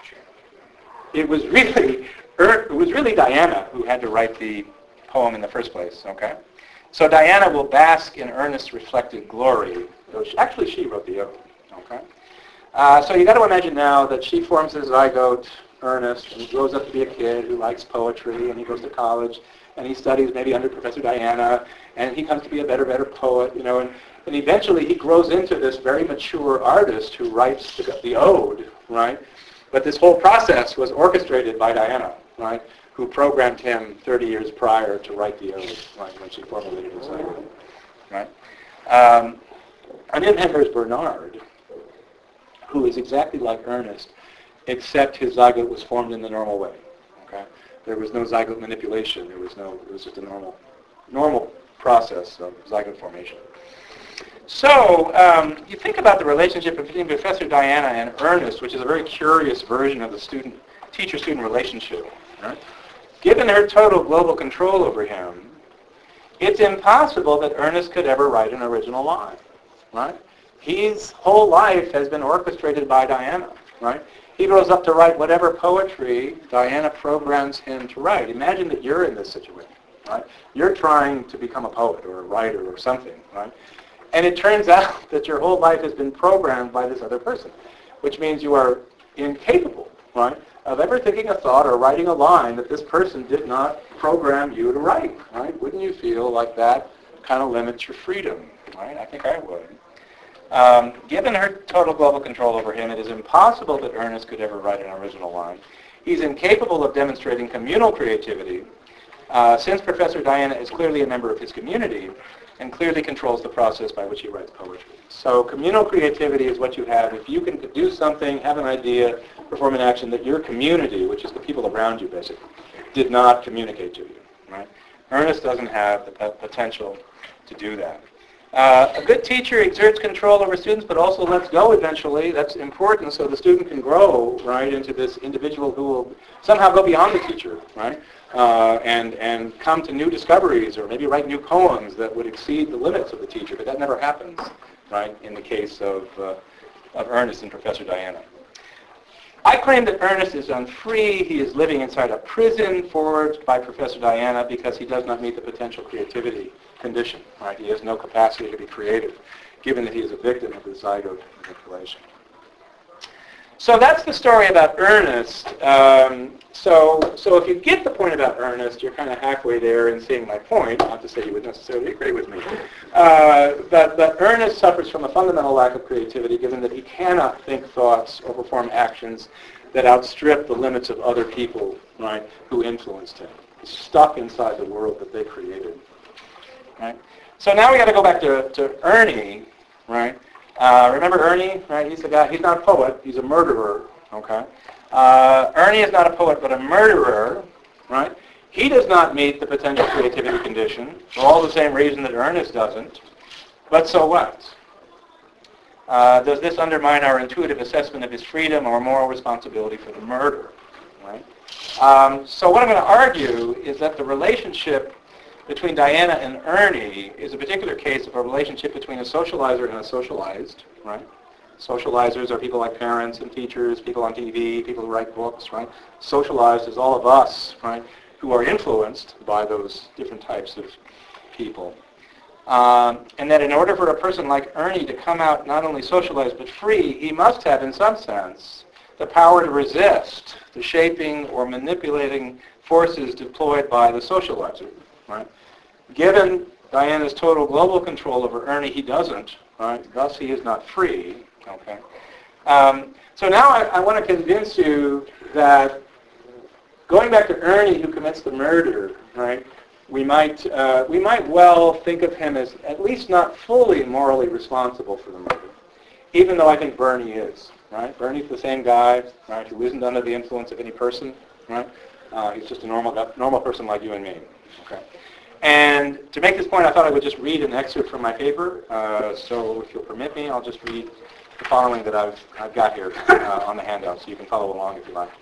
it was really it was really Diana who had to write the poem in the first place. Okay, so Diana will bask in Ernest's reflected glory. So she, actually, she wrote the Ode. Okay, uh, so you got to imagine now that she forms this zygote, Ernest, and he grows up to be a kid who likes poetry, and he goes to college, and he studies maybe under Professor Diana, and he comes to be a better, better poet, you know, and, and eventually he grows into this very mature artist who writes the, the Ode, right? But this whole process was orchestrated by Diana, right, who programmed him thirty years prior to write the Ode, right, when she formulated his zygote, right? Um, and then there's Bernard, who is exactly like Ernest, except his zygote was formed in the normal way, okay? There was no zygote manipulation. There was no, it was just a normal, normal process of zygote formation. So um, you think about the relationship between Professor Diana and Ernest, which is a very curious version of the student, teacher-student relationship. Right? Given her total global control over him, it's impossible that Ernest could ever write an original line. Right? His whole life has been orchestrated by Diana. Right? He grows up to write whatever poetry Diana programs him to write. Imagine that you're in this situation. Right? You're trying to become a poet or a writer or something. Right? And it turns out that your whole life has been programmed by this other person, which means you are incapable, right, of ever thinking a thought or writing a line that this person did not program you to write, right? Wouldn't you feel like that kind of limits your freedom, right? I think I would. Um, given her total global control over him, it is impossible that Ernest could ever write an original line. He's incapable of demonstrating communal creativity, uh, since Professor Diana is clearly a member of his community and clearly controls the process by which he writes poetry. So communal creativity is what you have if you can do something, have an idea, perform an action that your community, which is the people around you basically, did not communicate to you. Right? Ernest doesn't have the potential to do that. Uh, a good teacher exerts control over students, but also lets go eventually. That's important so the student can grow, right, into this individual who will somehow go beyond the teacher, right, uh, and, and come to new discoveries or maybe write new poems that would exceed the limits of the teacher. But that never happens, right, in the case of, uh, of Ernest and Professor Diana. I claim that Ernest is unfree. He is living inside a prison forged by Professor Diana because he does not meet the potential creativity condition. Right? He has no capacity to be creative, given that he is a victim of the zygote manipulation. So that's the story about Ernest. Um, so, so if you get the point about Ernest, you're kind of halfway there in seeing my point. Not to say you would necessarily agree with me. Uh, but, but Ernest suffers from a fundamental lack of creativity, given that he cannot think thoughts or perform actions that outstrip the limits of other people, right, who influenced him. He's stuck inside the world that they created. Right? So now we got to go back to, to Ernie, right? Uh, remember Ernie, right? He's a guy. He's not a poet. He's a murderer. Okay. Uh, Ernie is not a poet, but a murderer, right? He does not meet the potential creativity condition for all the same reason that Ernest doesn't. But so what? Uh, does this undermine our intuitive assessment of his freedom or moral responsibility for the murder? Right. Um, so what I'm going to argue is that the relationship between Diana and Ernie is a particular case of a relationship between a socializer and a socialized, right? Socializers are people like parents and teachers, people on T V, people who write books, right? Socialized is all of us, right, who are influenced by those different types of people. Um, and that in order for a person like Ernie to come out not only socialized but free, he must have, in some sense, the power to resist the shaping or manipulating forces deployed by the socializer. Right? Given Diana's total global control over Ernie, he doesn't. Right? Thus, he is not free. Okay. Um, so now I, I want to convince you that going back to Ernie, who commits the murder, right? We might uh, we might well think of him as at least not fully morally responsible for the murder, even though I think Bernie is. Right? Bernie's the same guy, right? Who isn't under the influence of any person. Right? Uh, he's just a normal normal person like you and me. Okay. And to make this point, I thought I would just read an excerpt from my paper. Uh, so if you'll permit me, I'll just read the following that I've, I've got here uh, on the handout, so you can follow along if you like.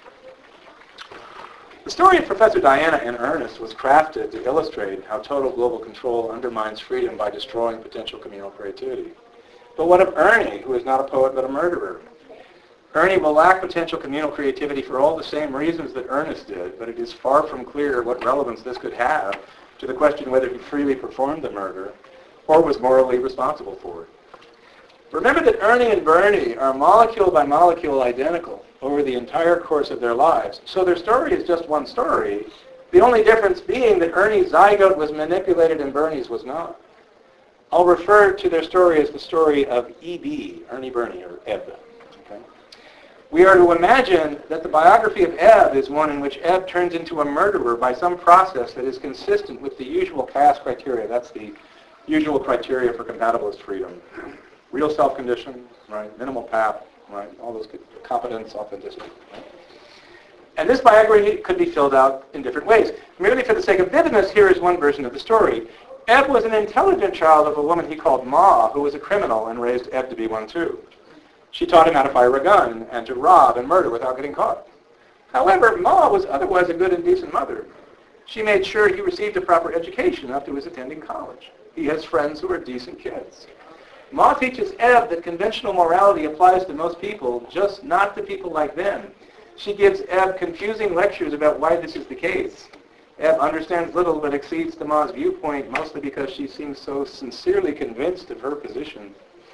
The story of Professor Diana and Ernest was crafted to illustrate how total global control undermines freedom by destroying potential communal creativity. But what of Ernie, who is not a poet but a murderer? Ernie will lack potential communal creativity for all the same reasons that Ernest did, but it is far from clear what relevance this could have to the question whether he freely performed the murder or was morally responsible for it. Remember that Ernie and Bernie are molecule by molecule identical over the entire course of their lives, so their story is just one story, the only difference being that Ernie's zygote was manipulated and Bernie's was not. I'll refer to their story as the story of E B, Ernie Bernie, or Eb. Okay? We are to imagine that the biography of Eb is one in which Eb turns into a murderer by some process that is consistent with the usual class criteria. That's the usual criteria for compatibilist freedom. Real self-condition, right? Minimal P A P, right? All those good, competence, authenticity. Right? And this biography could be filled out in different ways. Merely for the sake of vividness, here is one version of the story. Eb was an intelligent child of a woman he called Ma, who was a criminal and raised Eb to be one too. She taught him how to fire a gun and to rob and murder without getting caught. However, Ma was otherwise a good and decent mother. She made sure he received a proper education up to his attending college. He has friends who are decent kids. Ma teaches Eb that conventional morality applies to most people, just not to people like them. She gives Eb confusing lectures about why this is the case. Eb understands little but accedes to Ma's viewpoint, mostly because she seems so sincerely convinced of her position.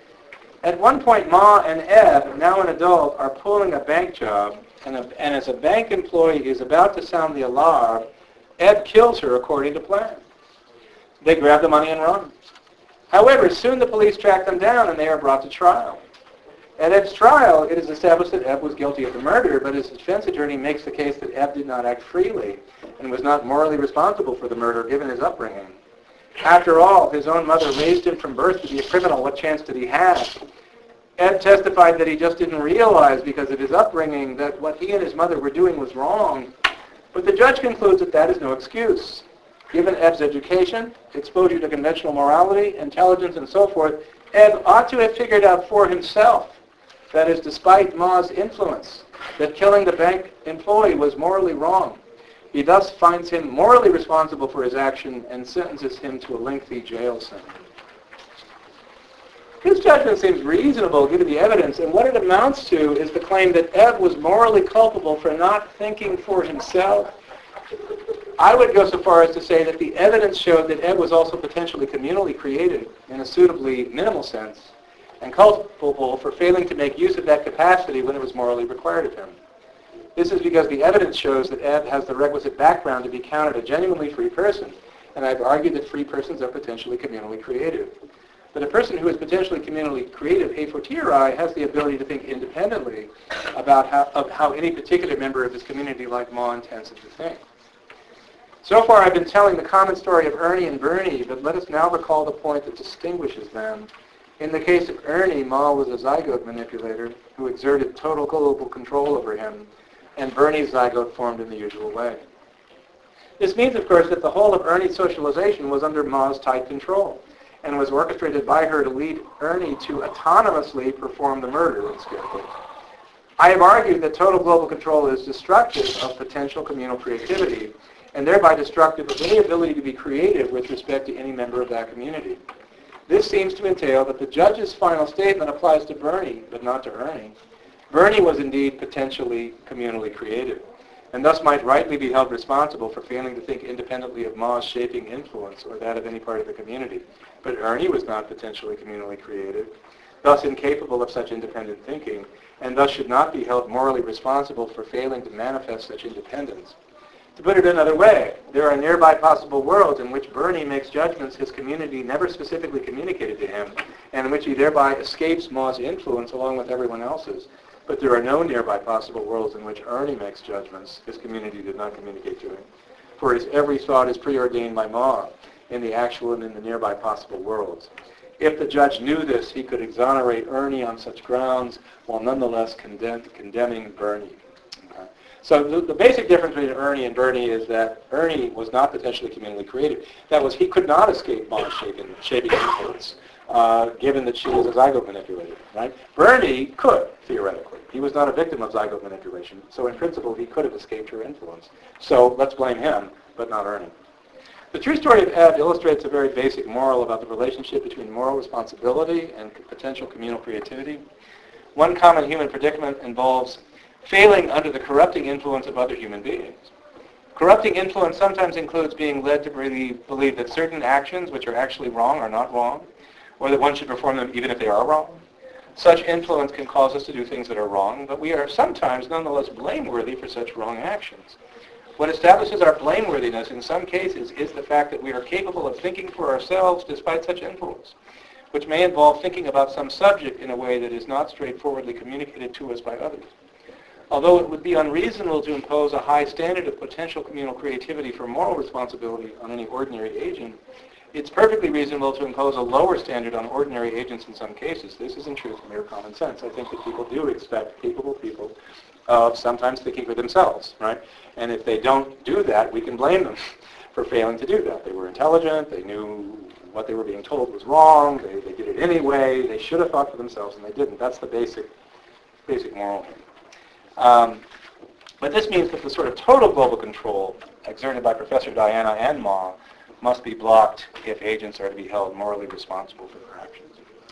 At one point, Ma and Eb, now an adult, are pulling a bank job, and, a, and as a bank employee is about to sound the alarm, Eb kills her according to plan. They grab the money and run. However, soon the police track them down and they are brought to trial. At Eb's trial, it is established that Eb was guilty of the murder, but his defense attorney makes the case that Eb did not act freely and was not morally responsible for the murder given his upbringing. After all, his own mother raised him from birth to be a criminal. What chance did he have? Eb testified that he just didn't realize because of his upbringing that what he and his mother were doing was wrong. But the judge concludes that that is no excuse. Given Eb's education, exposure to conventional morality, intelligence, and so forth, Eb ought to have figured out for himself, that is, despite Ma's influence, that killing the bank employee was morally wrong. He thus finds him morally responsible for his action and sentences him to a lengthy jail sentence. His judgment seems reasonable given the evidence, and what it amounts to is the claim that Ebb was morally culpable for not thinking for himself. I would go so far as to say that the evidence showed that Ebb was also potentially communally creative in a suitably minimal sense, and culpable for failing to make use of that capacity when it was morally required of him. This is because the evidence shows that Ebb has the requisite background to be counted a genuinely free person, and I've argued that free persons are potentially communally creative. But a person who is potentially communally creative, a fortiori, has the ability to think independently about how, of how any particular member of his community, like Ma, intends it to think. So far, I've been telling the common story of Ernie and Bernie, but let us now recall the point that distinguishes them. In the case of Ernie, Ma was a zygote manipulator who exerted total global control over him, and Bernie's zygote formed in the usual way. This means, of course, that the whole of Ernie's socialization was under Ma's tight control, and was orchestrated by her to lead Ernie to autonomously perform the murder in scare quotes. I have argued that total global control is destructive of potential communal creativity, and thereby destructive of any ability to be creative with respect to any member of that community. This seems to entail that the judge's final statement applies to Bernie, but not to Ernie. Bernie was indeed potentially communally creative, and thus might rightly be held responsible for failing to think independently of Ma's shaping influence or that of any part of the community. But Ernie was not potentially communally creative, thus incapable of such independent thinking, and thus should not be held morally responsible for failing to manifest such independence. To put it another way, there are nearby possible worlds in which Bernie makes judgments his community never specifically communicated to him, and in which he thereby escapes Ma's influence along with everyone else's. But there are no nearby possible worlds in which Ernie makes judgments his community did not communicate to him. For his every thought is preordained by Ma in the actual and in the nearby possible worlds. If the judge knew this, he could exonerate Ernie on such grounds while nonetheless condemn, condemning Bernie. Okay. So the, the basic difference between Ernie and Bernie is that Ernie was not potentially communally creative. That was, he could not escape Ma's shaping, shaping influence, uh, given that she was a zygote manipulator. Right? Bernie could, theoretically. He was not a victim of zygote manipulation, so in principle he could have escaped her influence. So let's blame him, but not Ernie. The true story of Ebb illustrates a very basic moral about the relationship between moral responsibility and potential communal creativity. One common human predicament involves failing under the corrupting influence of other human beings. Corrupting influence sometimes includes being led to believe, believe that certain actions which are actually wrong are not wrong, or that one should perform them even if they are wrong. Such influence can cause us to do things that are wrong, but we are sometimes nonetheless blameworthy for such wrong actions. What establishes our blameworthiness in some cases is the fact that we are capable of thinking for ourselves despite such influence, which may involve thinking about some subject in a way that is not straightforwardly communicated to us by others. Although it would be unreasonable to impose a high standard of potential communal creativity for moral responsibility on any ordinary agent, it's perfectly reasonable to impose a lower standard on ordinary agents in some cases. This is in truth mere common sense. I think that people do expect capable people of sometimes thinking for themselves, right? And if they don't do that, we can blame them for failing to do that. They were intelligent, they knew what they were being told was wrong, they, they did it anyway, they should have thought for themselves and they didn't. That's the basic, basic moral thing. Um, but this means that the sort of total global control exerted by Professor Diana and Ma must be blocked if agents are to be held morally responsible for their actions.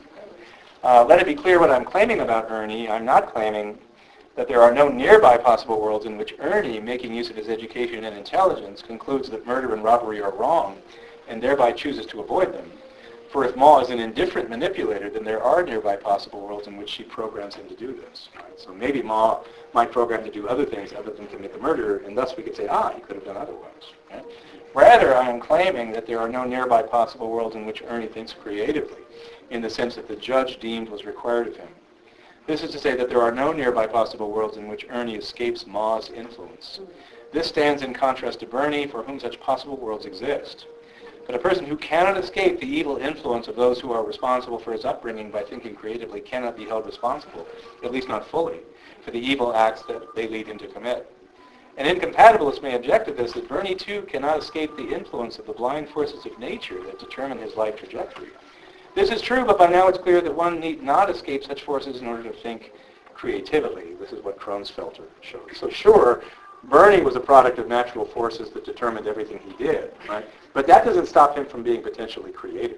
Uh, let it be clear what I'm claiming about Ernie. I'm not claiming that there are no nearby possible worlds in which Ernie, making use of his education and intelligence, concludes that murder and robbery are wrong and thereby chooses to avoid them. For if Ma is an indifferent manipulator, then there are nearby possible worlds in which she programs him to do this. Right? So maybe Ma might program to do other things other than commit the murder, and thus we could say, ah, he could have done otherwise. Right? Rather, I am claiming that there are no nearby possible worlds in which Ernie thinks creatively, in the sense that the judge deemed was required of him. This is to say that there are no nearby possible worlds in which Ernie escapes Ma's influence. This stands in contrast to Bernie, for whom such possible worlds exist. But a person who cannot escape the evil influence of those who are responsible for his upbringing by thinking creatively cannot be held responsible, at least not fully, for the evil acts that they lead him to commit. An incompatibilist may object to this, that Bernie too cannot escape the influence of the blind forces of nature that determine his life trajectory. This is true, but by now it's clear that one need not escape such forces in order to think creatively. This is what Kroonsfelter showed. So sure, Bernie was a product of natural forces that determined everything he did, right? But that doesn't stop him from being potentially creative.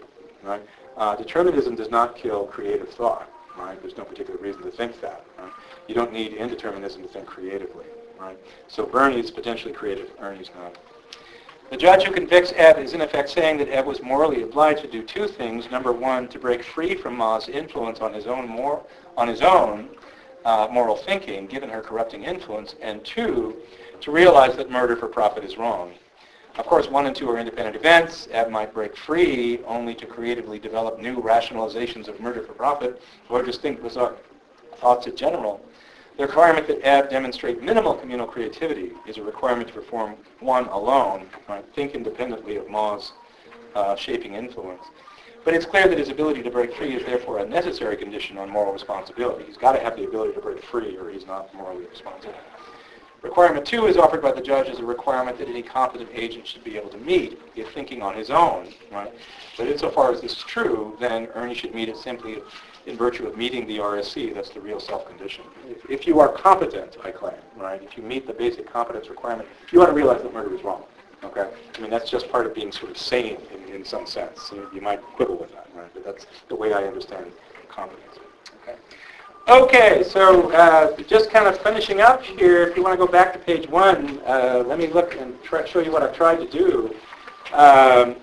right? Uh, determinism does not kill creative thought, right? There's no particular reason to think that, right? You don't need indeterminism to think creatively, right? So Bernie's potentially creative, Ernie's not. The judge who convicts Ed is in effect saying that Ed was morally obliged to do two things. Number one, to break free from Ma's influence on his own mor- on his own uh, moral thinking, given her corrupting influence, and two, to realize that murder for profit is wrong. Of course, one and two are independent events. Ed might break free only to creatively develop new rationalizations of murder for profit, or just think bizarre thoughts in general. The requirement that Ed demonstrate minimal communal creativity is a requirement to perform one alone, right? Think independently of Ma's uh, shaping influence. But it's clear that his ability to break free is therefore a necessary condition on moral responsibility. He's got to have the ability to break free or he's not morally responsible. Requirement two is offered by the judge as a requirement that any competent agent should be able to meet if thinking on his own, right? But insofar as this is true, then Ernie should meet it simply in virtue of meeting the R S C. That's the real self-condition. If, if you are competent, I claim, right? If you meet the basic competence requirement, you ought to realize that murder is wrong, okay? I mean, that's just part of being sort of sane in, in some sense. You, you might quibble with that, right? But that's the way I understand competence, okay? Okay, so uh, just kind of finishing up here, if you want to go back to page one, uh, let me look and try, show you what I've tried to do. Um,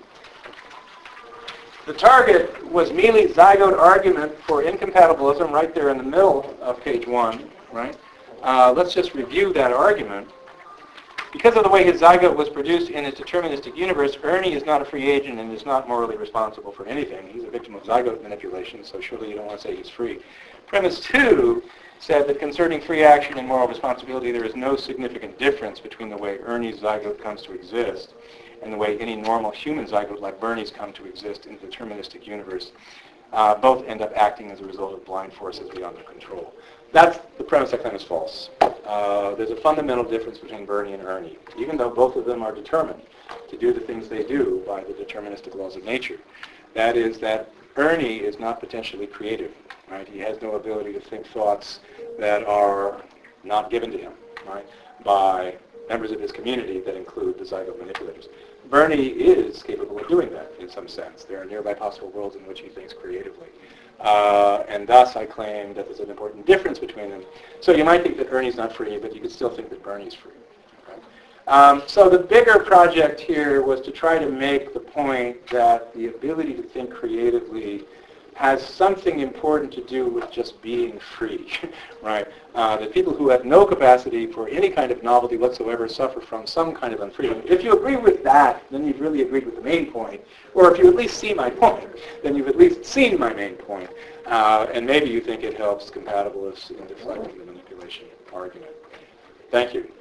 the target was Mealy's zygote argument for incompatibilism right there in the middle of page one, right? Uh, let's just review that argument. Because of the way his zygote was produced in his deterministic universe, Ernie is not a free agent and is not morally responsible for anything. He's a victim of zygote manipulation, so surely you don't want to say he's free. Premise two said that concerning free action and moral responsibility, there is no significant difference between the way Ernie's zygote comes to exist and the way any normal human zygote like Bernie's come to exist in the deterministic universe. Uh, both end up acting as a result of blind forces beyond their control. That's the premise I claim is false. Uh, there's a fundamental difference between Bernie and Ernie, even though both of them are determined to do the things they do by the deterministic laws of nature. That is that Ernie is not potentially creative, right? He has no ability to think thoughts that are not given to him, right, by members of his community that include the zygote manipulators. Bernie is capable of doing that in some sense. There are nearby possible worlds in which he thinks creatively. Uh, and thus I claim that there's an important difference between them. So you might think that Ernie's not free, but you could still think that Bernie's free. Okay? Um, so the bigger project here was to try to make the point that the ability to think creatively has something important to do with just being free, right? Uh, that people who have no capacity for any kind of novelty whatsoever suffer from some kind of unfreedom. If you agree with that, then you've really agreed with the main point. Or if you at least see my point, then you've at least seen my main point. Uh, and maybe you think it helps compatibilists in deflecting the manipulation argument. Thank you.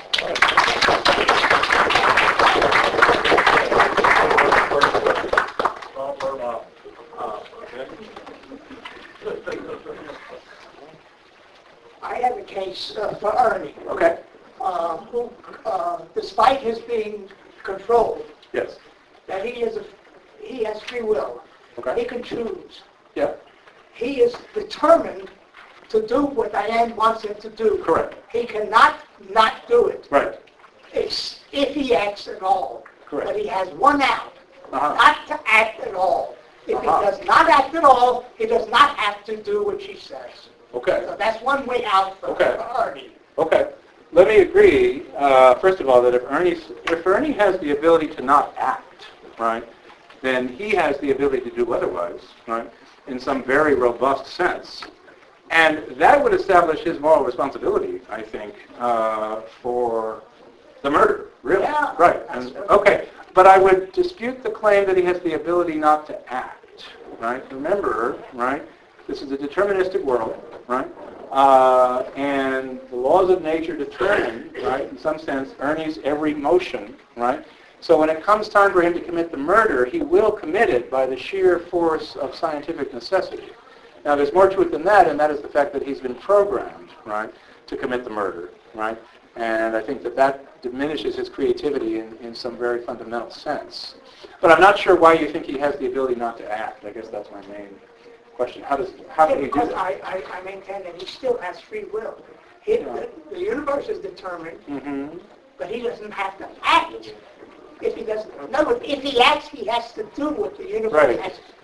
I have a case uh, for Ernie, Okay. uh, who, uh, despite his being controlled, Yes. that he is a, he has free will. Okay. He can choose. Yeah. He is determined to do what Diane wants him to do. Correct. He cannot not do it. Right. It's if he acts at all. Correct. But he has one out, Uh-huh. not to act at all. If Uh-huh. he does not act at all, he does not have to do what she says. Okay. So that's one way out for, Okay. for Ernie. Okay. Let me agree, uh, first of all, that if Ernie, if Ernie has the ability to not act, right, then he has the ability to do otherwise, right, in some very robust sense. And that would establish his moral responsibility, I think, uh, for the murder, really. Yeah, right. that's And, right. okay. But I would dispute the claim that he has the ability not to act, right? Remember, right, this is a deterministic world, right? Uh, and the laws of nature determine, right, in some sense, Ernie's every motion, right? So when it comes time for him to commit the murder, he will commit it by the sheer force of scientific necessity. Now, there's more to it than that, and that is the fact that he's been programmed, right, to commit the murder, right? And I think that that diminishes his creativity in, in some very fundamental sense. But I'm not sure why you think he has the ability not to act. I guess that's my main question. How does how can he do Because that? I, I, I maintain that he still has free will. He, the, the universe is determined, Mm-hmm. but he doesn't have to act. If he doesn't, no, if he acts, he has to do what the universe Right. has,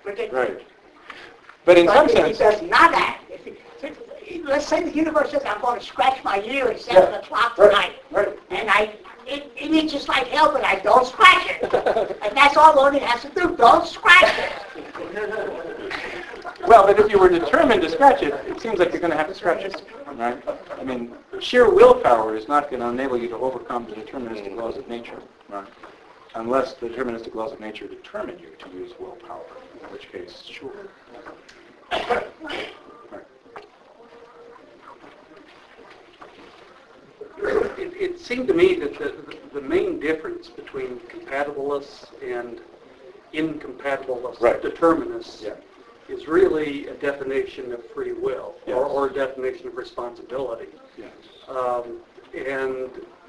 ridiculous. Right. But in some But if he sense, does not act, if he, let's say the universe says, I'm going to scratch my ear at Yeah. seven o'clock Right. tonight, right. and I, it, it itches like hell, but I don't scratch it. And that's all Ernie has to do, don't scratch it. Well, but if you were determined to scratch it, it seems like you're going to have to scratch it, right? I mean, sheer willpower is not going to enable you to overcome the deterministic laws of nature, right? Unless the deterministic laws of nature determine you to use willpower, in which case, sure. Right. It, it seemed to me that the, the main difference between compatibilists and incompatibilist Right. determinists Yeah. is really a definition of free will Yes. or, or a definition of responsibility. Yes. Um, and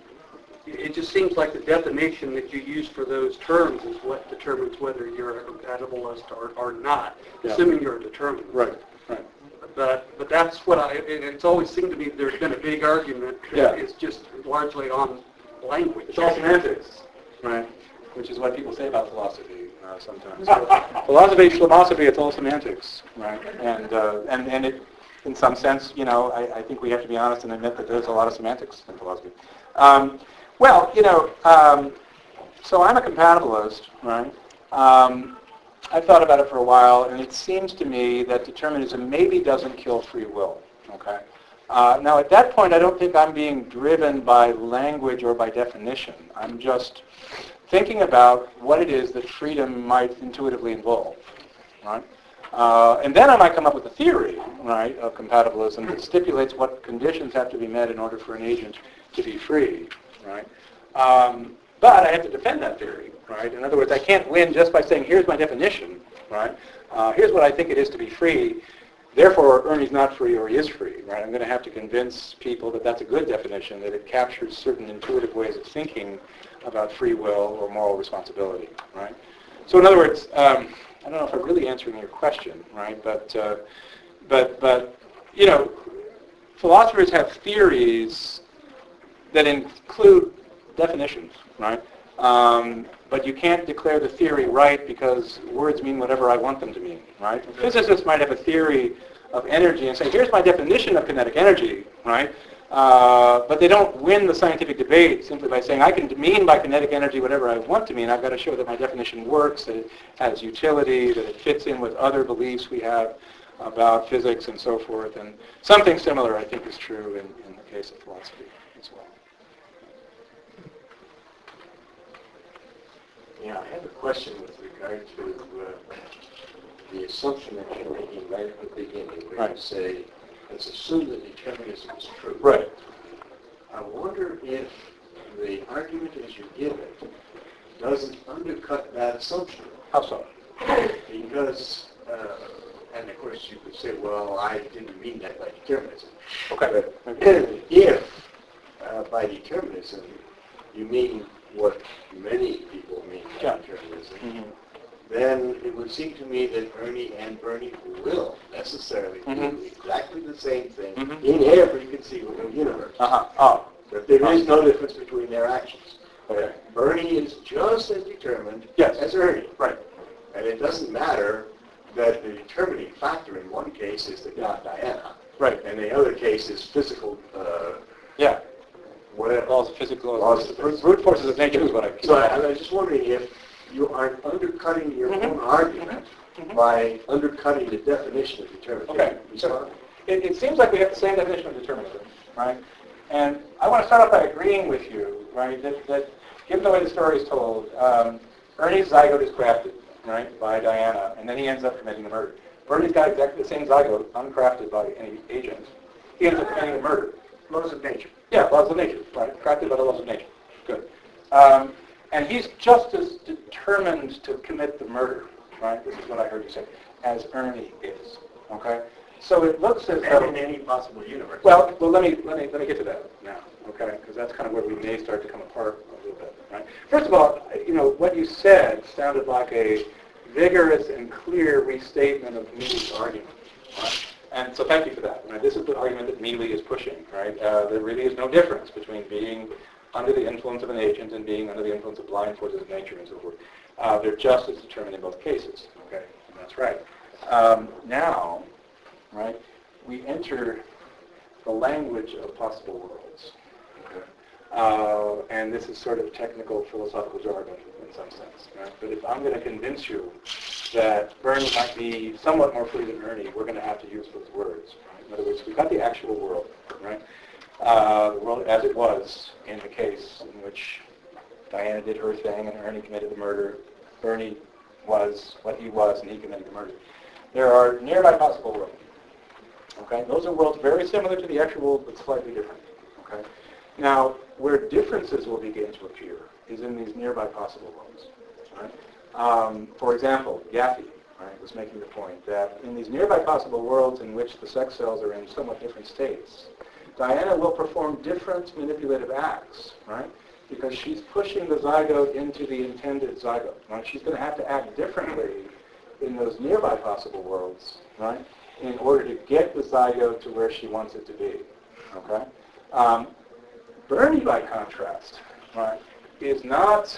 it just seems like the definition that you use for those terms is what determines whether you're a compatibilist or, or not, Yeah. assuming you're a determinist. Right. Right. But but that's what I. And it's always seemed to me there's been a big argument. Yeah. It's just largely on language. It's all semantics, right? Which is what people say about philosophy uh, sometimes. philosophy, philosophy, it's all semantics, right? And uh, and and it, in some sense, you know, I, I think we have to be honest and admit that there's a lot of semantics in philosophy. Um, well, you know, um, so I'm a compatibilist, right? Um, I've thought about it for a while, and it seems to me that determinism maybe doesn't kill free will, okay? Uh, now, at that point, I don't think I'm being driven by language or by definition. I'm just thinking about what it is that freedom might intuitively involve, right? Uh, and then I might come up with a theory, right, of compatibilism that stipulates what conditions have to be met in order for an agent to be free, right? Um, but I have to defend that theory, right? In other words, I can't win just by saying, here's my definition, right? Uh, here's what I think it is to be free. Therefore, Ernie's not free or he is free, right? I'm going to have to convince people that that's a good definition, that it captures certain intuitive ways of thinking about free will or moral responsibility, right? So in other words, um, I don't know if I'm really answering your question, right? But, uh, but, but, you know, philosophers have theories that include definitions, right? Um, but you can't declare the theory right because words mean whatever I want them to mean, right? Physicists might have a theory of energy and say, here's my definition of kinetic energy, right? Uh, but they don't win the scientific debate simply by saying, I can mean by kinetic energy whatever I want to mean. I've got to show that my definition works, that it has utility, that it fits in with other beliefs we have about physics and so forth. And something similar, I think, is true in, in the case of philosophy as well. Yeah, I have a question with regard to uh, the assumption that you're making right at the beginning, where Right. you say, let's assume that determinism is true. Right. I wonder if the argument as you give it doesn't undercut that assumption. How so? Because, uh, and of course you could say, well, I didn't mean that by determinism. Okay. But if uh, by determinism you mean what many people mean by Yeah. determinism, Mm-hmm. then it would seem to me that Ernie and Bernie will necessarily Mhm. do exactly the same thing Mhm. in every conceivable universe. Uh-huh. Oh. But there is no difference between their actions. Okay. Bernie is just as determined Yes. as Ernie. Right. And it doesn't matter that the determining factor in one case is the god Diana, Right. and the other case is physical, uh, Yeah. whatever. Laws of physical Laws laws. of- Brute forces of nature is what I keep. So I, I was just wondering if you aren't undercutting your Mhm. own argument Mhm. by undercutting the definition of determinism. Okay. So it, it seems like we have the same definition of determinism, right? And I want to start off by agreeing with you, right, that, that given the way the story is told, um, Ernie's zygote is crafted, right, by Diana, and then he ends up committing a murder. Bernie's got exactly the same zygote, uncrafted by any agent. He ends up committing a murder. Laws of nature. Yeah, laws of nature, right? Crafted by the laws of nature. Good. Um, and he's just as determined to commit the murder, right? This is what I heard you say, as Ernie is. Okay. So it looks as And though. in any possible universe. Well, well, let me let me let me get to that now, okay? Because that's kind of where we may start to come apart a little bit, right? First of all, you know what you said sounded like a vigorous and clear restatement of Mealy's argument, right? And so thank you for that. Right? This is the argument that Mealy is pushing, right? Uh, there really is no difference between being under the influence of an agent and being under the influence of blind forces of nature and so forth. Uh, they're just as determined in both cases. Okay, and that's right. Um, now, right, we enter the language of possible worlds. Okay. Uh, and this is sort of technical philosophical jargon in some sense. Right? But if I'm going to convince you that Bernie might be somewhat more free than Ernie, we're going to have to use those words. Right? In other words, we've got the actual world, right? Uh, the world as it was in the case in which Diana did her thing and Ernie committed the murder. Bernie was what he was and he committed the murder. There are nearby possible worlds. Okay, those are worlds very similar to the actual world but slightly different. Okay, now where differences will begin to appear is in these nearby possible worlds. Right? Um, for example, Gaffey right, was making the point that in these nearby possible worlds in which the sex cells are in somewhat different states, Diana will perform different manipulative acts, right? Because she's pushing the zygote into the intended zygote. Right? She's going to have to act differently in those nearby possible worlds, right? In order to get the zygote to where she wants it to be. Okay? Um, Bernie, by contrast, right, is not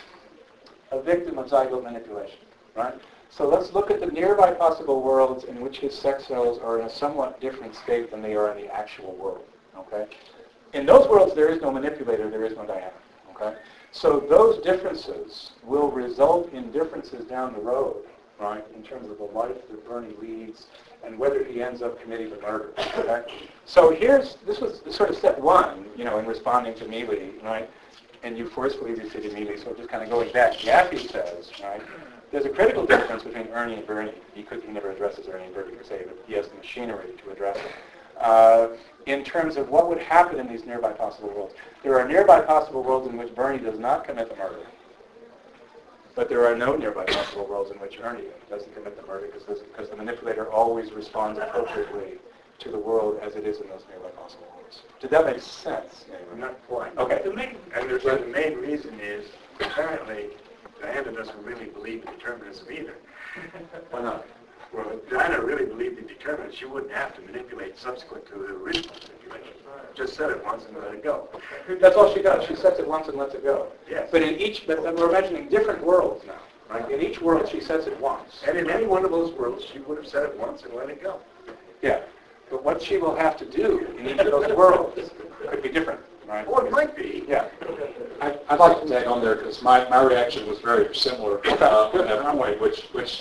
a victim of zygote manipulation, right? So let's look at the nearby possible worlds in which his sex cells are in a somewhat different state than they are in the actual world. Okay? In those worlds, there is no manipulator, there is no Diana. Okay? So those differences will result in differences down the road, right, in terms of the life that Bernie leads and whether he ends up committing the murder. Okay? So here's, this was sort of step one, you know, in responding to Mealy, right? And you forcefully defeated Mealy, so just kind of going back, Gaffey says, right, there's a critical difference between Ernie and Bernie. He could he never addresses Ernie and Bernie per se, but he has the machinery to address it. Uh, in terms of what would happen in these nearby possible worlds. There are nearby possible worlds in which Bernie does not commit the murder. But there are no nearby possible worlds in which Ernie doesn't commit the murder because because the manipulator always responds appropriately to the world as it is in those nearby possible worlds. Did that make sense? Anyway? Not quite. Okay. The main, and the, the main reason is apparently Diana doesn't really believe in determinism either. Why not? Well, if Diana really believed in determinism, she wouldn't have to manipulate subsequent to the original manipulation. Just set it once and let it go. That's all she does. She sets it once and lets it go. Yes. But in each, but we're imagining different worlds now. Right? In each world, she sets it once. And in any one of those worlds, she would have set it once and let it go. Yeah. But what she will have to do in each of those worlds could be different. Right? Well, it might be. Yeah. I, I'd like to tag on there because my, my reaction was very similar uh, in that way, which, which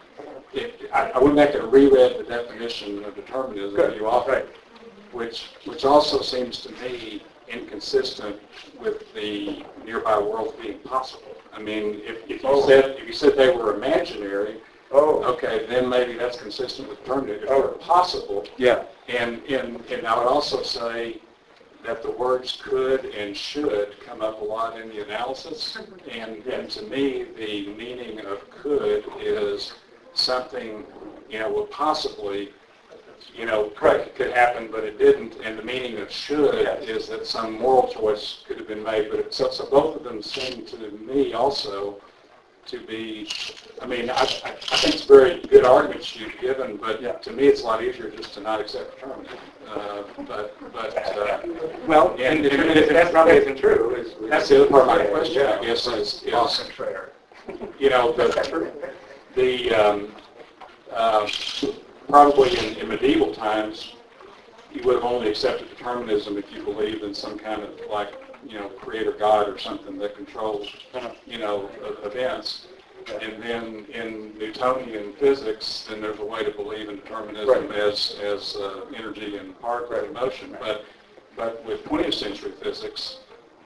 it, I, I went back and reread the definition of determinism that you offered, Right. which, which also seems to me inconsistent with the nearby worlds being possible. I mean, if, if you Oh. said if you said they were imaginary, Oh. okay, then maybe that's consistent with determinism. If Oh. they're possible, Yeah. and, and, and I would also say that the words could and should come up a lot in the analysis. And, and to me, the meaning of could is something, you know, will possibly, you know, could, could happen, but it didn't. And the meaning of should Yes. is that some moral choice could have been made. But it, so, so both of them seem to me also to be, I mean, I, I think it's very good arguments you've given, but Yeah. to me it's a lot easier just to not accept determinism. Uh, but, but, uh, Well, and, and, and, and that probably isn't true. Is, that's the other part of my question, I guess, is, is Contraire. you know, the, the um, uh, probably in, in medieval times, you would have only accepted determinism if you believed in some kind of, like, you know, creator God or something that controls, you know, events. And then in Newtonian physics, then there's a way to believe in determinism Right. as as uh, energy and particle motion. But but with twentieth century physics,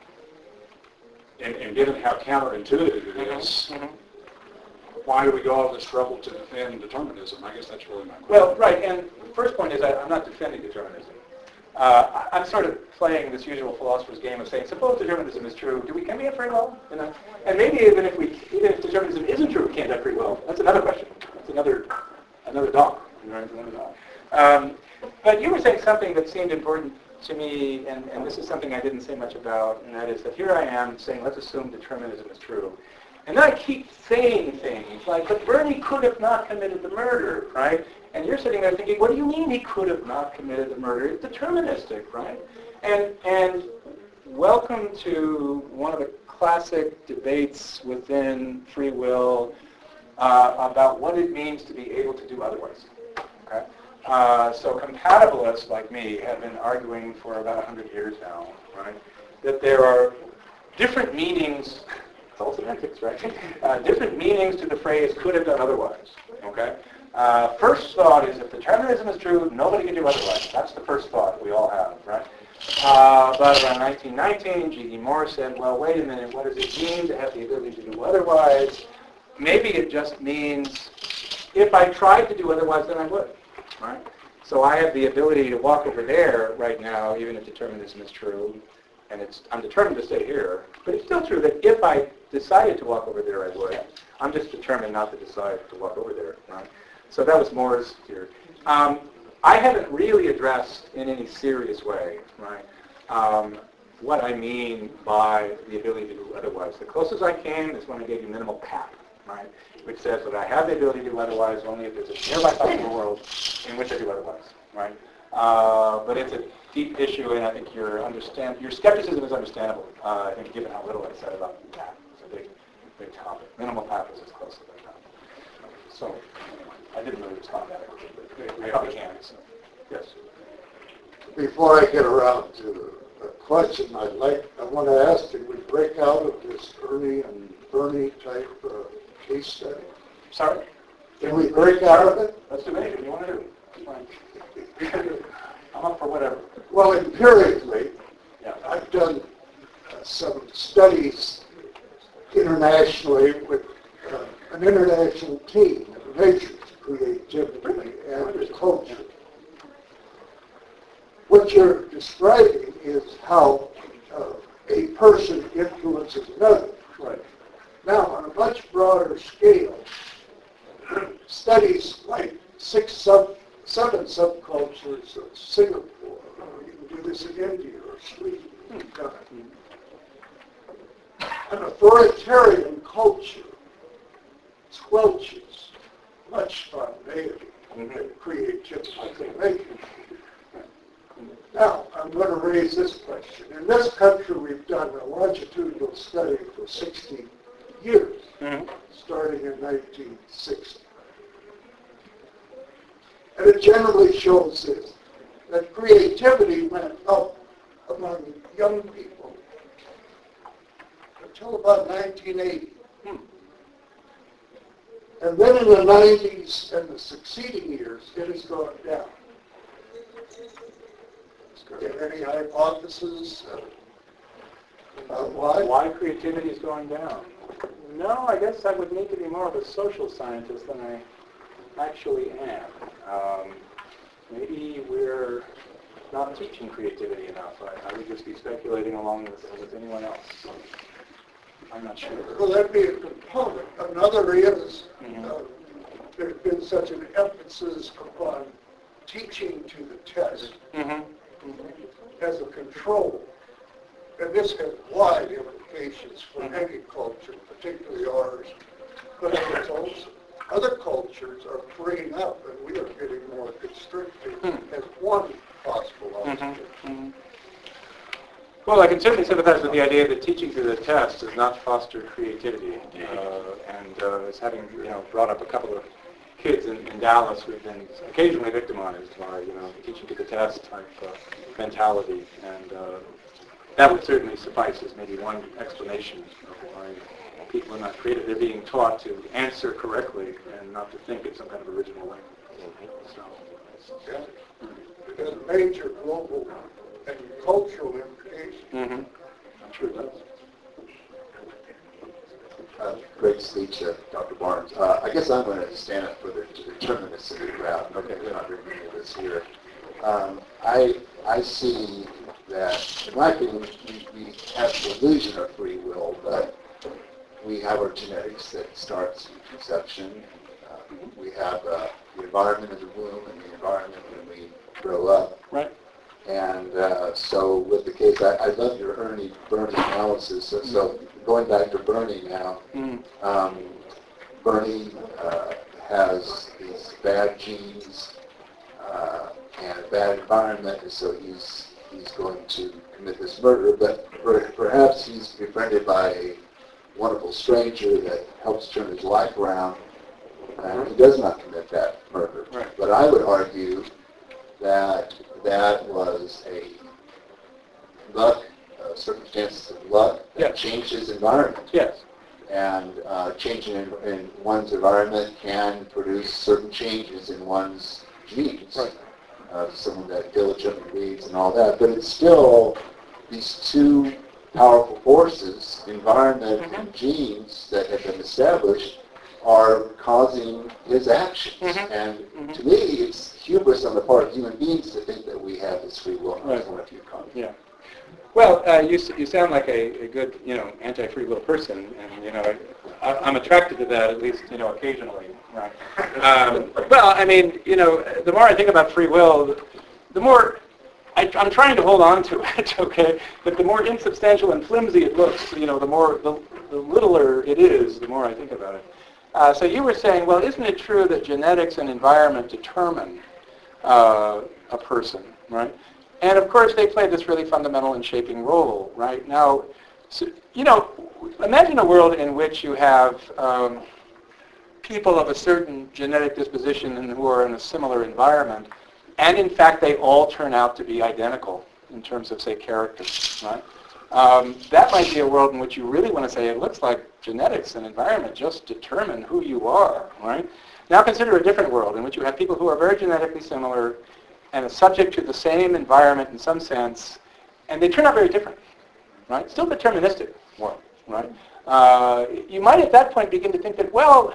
and, and given how counterintuitive it is, Mhm. why do we go all this trouble to defend determinism? I guess that's really my question. Well, right, and the first point is I, I'm not defending determinism. Uh, I, I'm sort of playing this usual philosopher's game of saying, suppose determinism is true, do we, can we have free will? You know? And maybe even if we, even if determinism isn't true, we can't have free will. That's another question. That's another, another dog. Right? Another dog. Um, but you were saying something that seemed important to me, and, and this is something I didn't say much about, and that is that here I am saying, let's assume determinism is true. And then I keep saying things like, but Bernie could have not committed the murder, right? And you're sitting there thinking, what do you mean he could have not committed the murder? It's deterministic, right? And and welcome to one of the classic debates within free will uh, about what it means to be able to do otherwise. Okay? Uh, so compatibilists like me have been arguing for about one hundred years now, right, that there are different meanings, it's all semantics, right, uh, different meanings to the phrase could have done otherwise. Okay? Uh, first thought is if determinism is true, nobody can do otherwise. That's the first thought we all have, right? Uh, but around nineteen nineteen, G D Moore said, well, wait a minute, what does it mean to have the ability to do otherwise? Maybe it just means if I tried to do otherwise, then I would, right? So I have the ability to walk over there right now, even if determinism is true, and it's, I'm determined to stay here, but it's still true that if I decided to walk over there, I would. I'm just determined not to decide to walk over there, right? So that was Moore's theory. Um, I haven't really addressed in any serious way, right, um, what I mean by the ability to do otherwise. The closest I came is when I gave you minimal P A P, right, which says that I have the ability to do otherwise only if there's a nearby possible world in which I do otherwise, right? Uh, but it's a deep issue, and I think your understand your skepticism is understandable. Uh, I think given how little I said about P A P, it's a big, big topic. Minimal P A P is as close as I got. So I didn't really respond to that. I probably can. So. Yes. Before I get around to a question, I'd like, I want to ask, did we break out of this Ernie and Bernie type uh, case study? Sorry? Can we break out of it? Let's do anything you want to do. It's fine. I'm up for whatever. Well, empirically, Yeah. I've done uh, some studies internationally with uh, an international team that measures creativity and culture. What you're describing is how uh, a person influences another. Right. Now, on a much broader scale, studies like six sub, seven subcultures of Singapore, or you can do this in India or Sweden, an authoritarian culture squelches much spontaneity and creativity. Now, I'm going to raise this question. In this country, we've done a longitudinal study for sixty years, mm-hmm. starting in nineteen sixty. And it generally shows this, that creativity went up among young people until about nineteen eighty. Hmm. And then in the nineties and the succeeding years, it has gone down. Any hypotheses about why? Why creativity is going down? No, I guess I would need to be more of a social scientist than I actually am. Um, maybe we're not teaching creativity enough. I, I would just be speculating along with, with anyone else. So I'm not sure. Well, that'd be a component. Another is mm-hmm. uh, there's been such an emphasis upon teaching to the test. Mm-hmm. as a control. And this has wide implications for any culture, particularly ours. But it's also, other cultures are freeing up, and we are getting more constricted mm-hmm. as one possible obstacle. Mm-hmm. Well, I can certainly sympathize with the idea that teaching to the test does not foster creativity. Uh, and uh, as having, you know, brought up a couple of kids in, in Dallas who've been occasionally victimized by, you know, teaching to the test type uh, mentality, and uh, that would certainly suffice as maybe one explanation of why people are not creative. They're being taught to answer correctly and not to think in some kind of original way. So, yeah. It has major global and cultural implications. Mm-hmm. I'm sure it does. Uh, great speech, uh, Doctor Barnes. Uh, I guess I'm going to stand up for the determinists of the crowd. Okay, we're not doing any of this here. Um, I I see that, in my opinion, we, we have the illusion of free will, but we have our genetics that starts in conception. Uh, we have uh, the environment of the womb and the environment when we grow up. Right. And uh, so with the case, I, I love your Ernie Bernie analysis. So, so going back to Bernie now, mm. um, Bernie uh, has these bad genes uh, and a bad environment, and so he's he's going to commit this murder, but per- perhaps he's befriended by a wonderful stranger that helps turn his life around, and he does not commit that murder. Right. But I would argue that that was a luck, uh, circumstances of luck that Yes. changed his environment. Yes. And uh, changing in, in one's environment can produce certain changes in one's genes. Right. Uh, someone that diligently reads and all that. But it's still these two powerful forces, environment Mm-hmm. and genes that have been established, are causing his actions. Mhm. And Mhm. to me, it's hubris on the part of human beings to think that we have this free will. I Right. just want to comment. Yeah. Well, uh, you s- you sound like a, a good, you know, anti-free will person, and you know, I, I'm attracted to that at least, you know, occasionally. Right. Um, well, I mean, you know, the more I think about free will, the more I, I'm trying to hold on to it. Okay, but the more insubstantial and flimsy it looks, you know, the more the, the littler it is, the more I think about it. Uh, so you were saying, well, isn't it true that genetics and environment determine uh, a person, right? And of course, they play this really fundamental and shaping role, right? Now, so, you know, imagine a world in which you have um, people of a certain genetic disposition and who are in a similar environment, and in fact, they all turn out to be identical in terms of, say, character, right? Um, that might be a world in which you really want to say it looks like genetics and environment just determine who you are, right? Now consider a different world in which you have people who are very genetically similar and are subject to the same environment in some sense, and they turn out very different, right? Still deterministic world, right? Uh, you might at that point begin to think that, well,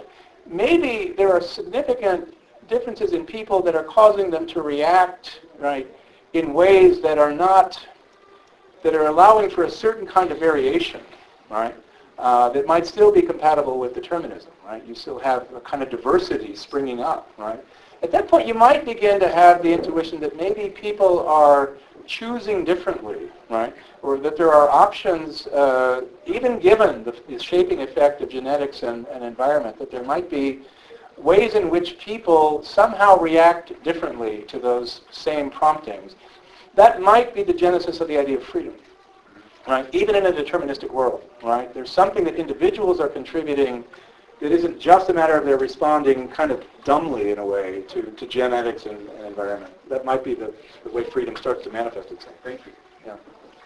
maybe there are significant differences in people that are causing them to react, right, in ways that are not, that are allowing for a certain kind of variation, right, uh, that might still be compatible with determinism, right? You still have a kind of diversity springing up, right? At that point, you might begin to have the intuition that maybe people are choosing differently, right? Or that there are options, uh, even given the, the shaping effect of genetics and, and environment, that there might be ways in which people somehow react differently to those same promptings. That might be the genesis of the idea of freedom, right? Even in a deterministic world, right? There's something that individuals are contributing that isn't just a matter of their responding kind of dumbly in a way to, to genetics and, and environment. That might be the, the way freedom starts to manifest itself. Thank you. Yeah.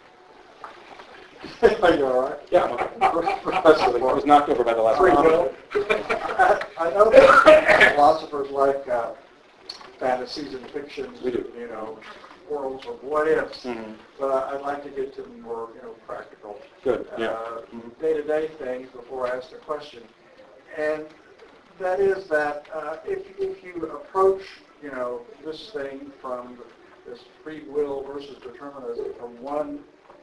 Are you all right? Yeah. I was knocked over by the last Free one. will. I I know that philosophers like uh, fantasies and fictions, We do. you know, worlds of what ifs, Mhm. but I- I'd like to get to the more, you know, practical, Good. Yeah. uh, Mhm. day-to-day things before I ask the question. And that is that uh, if, if you approach, you know, this thing from this free will versus determinism from one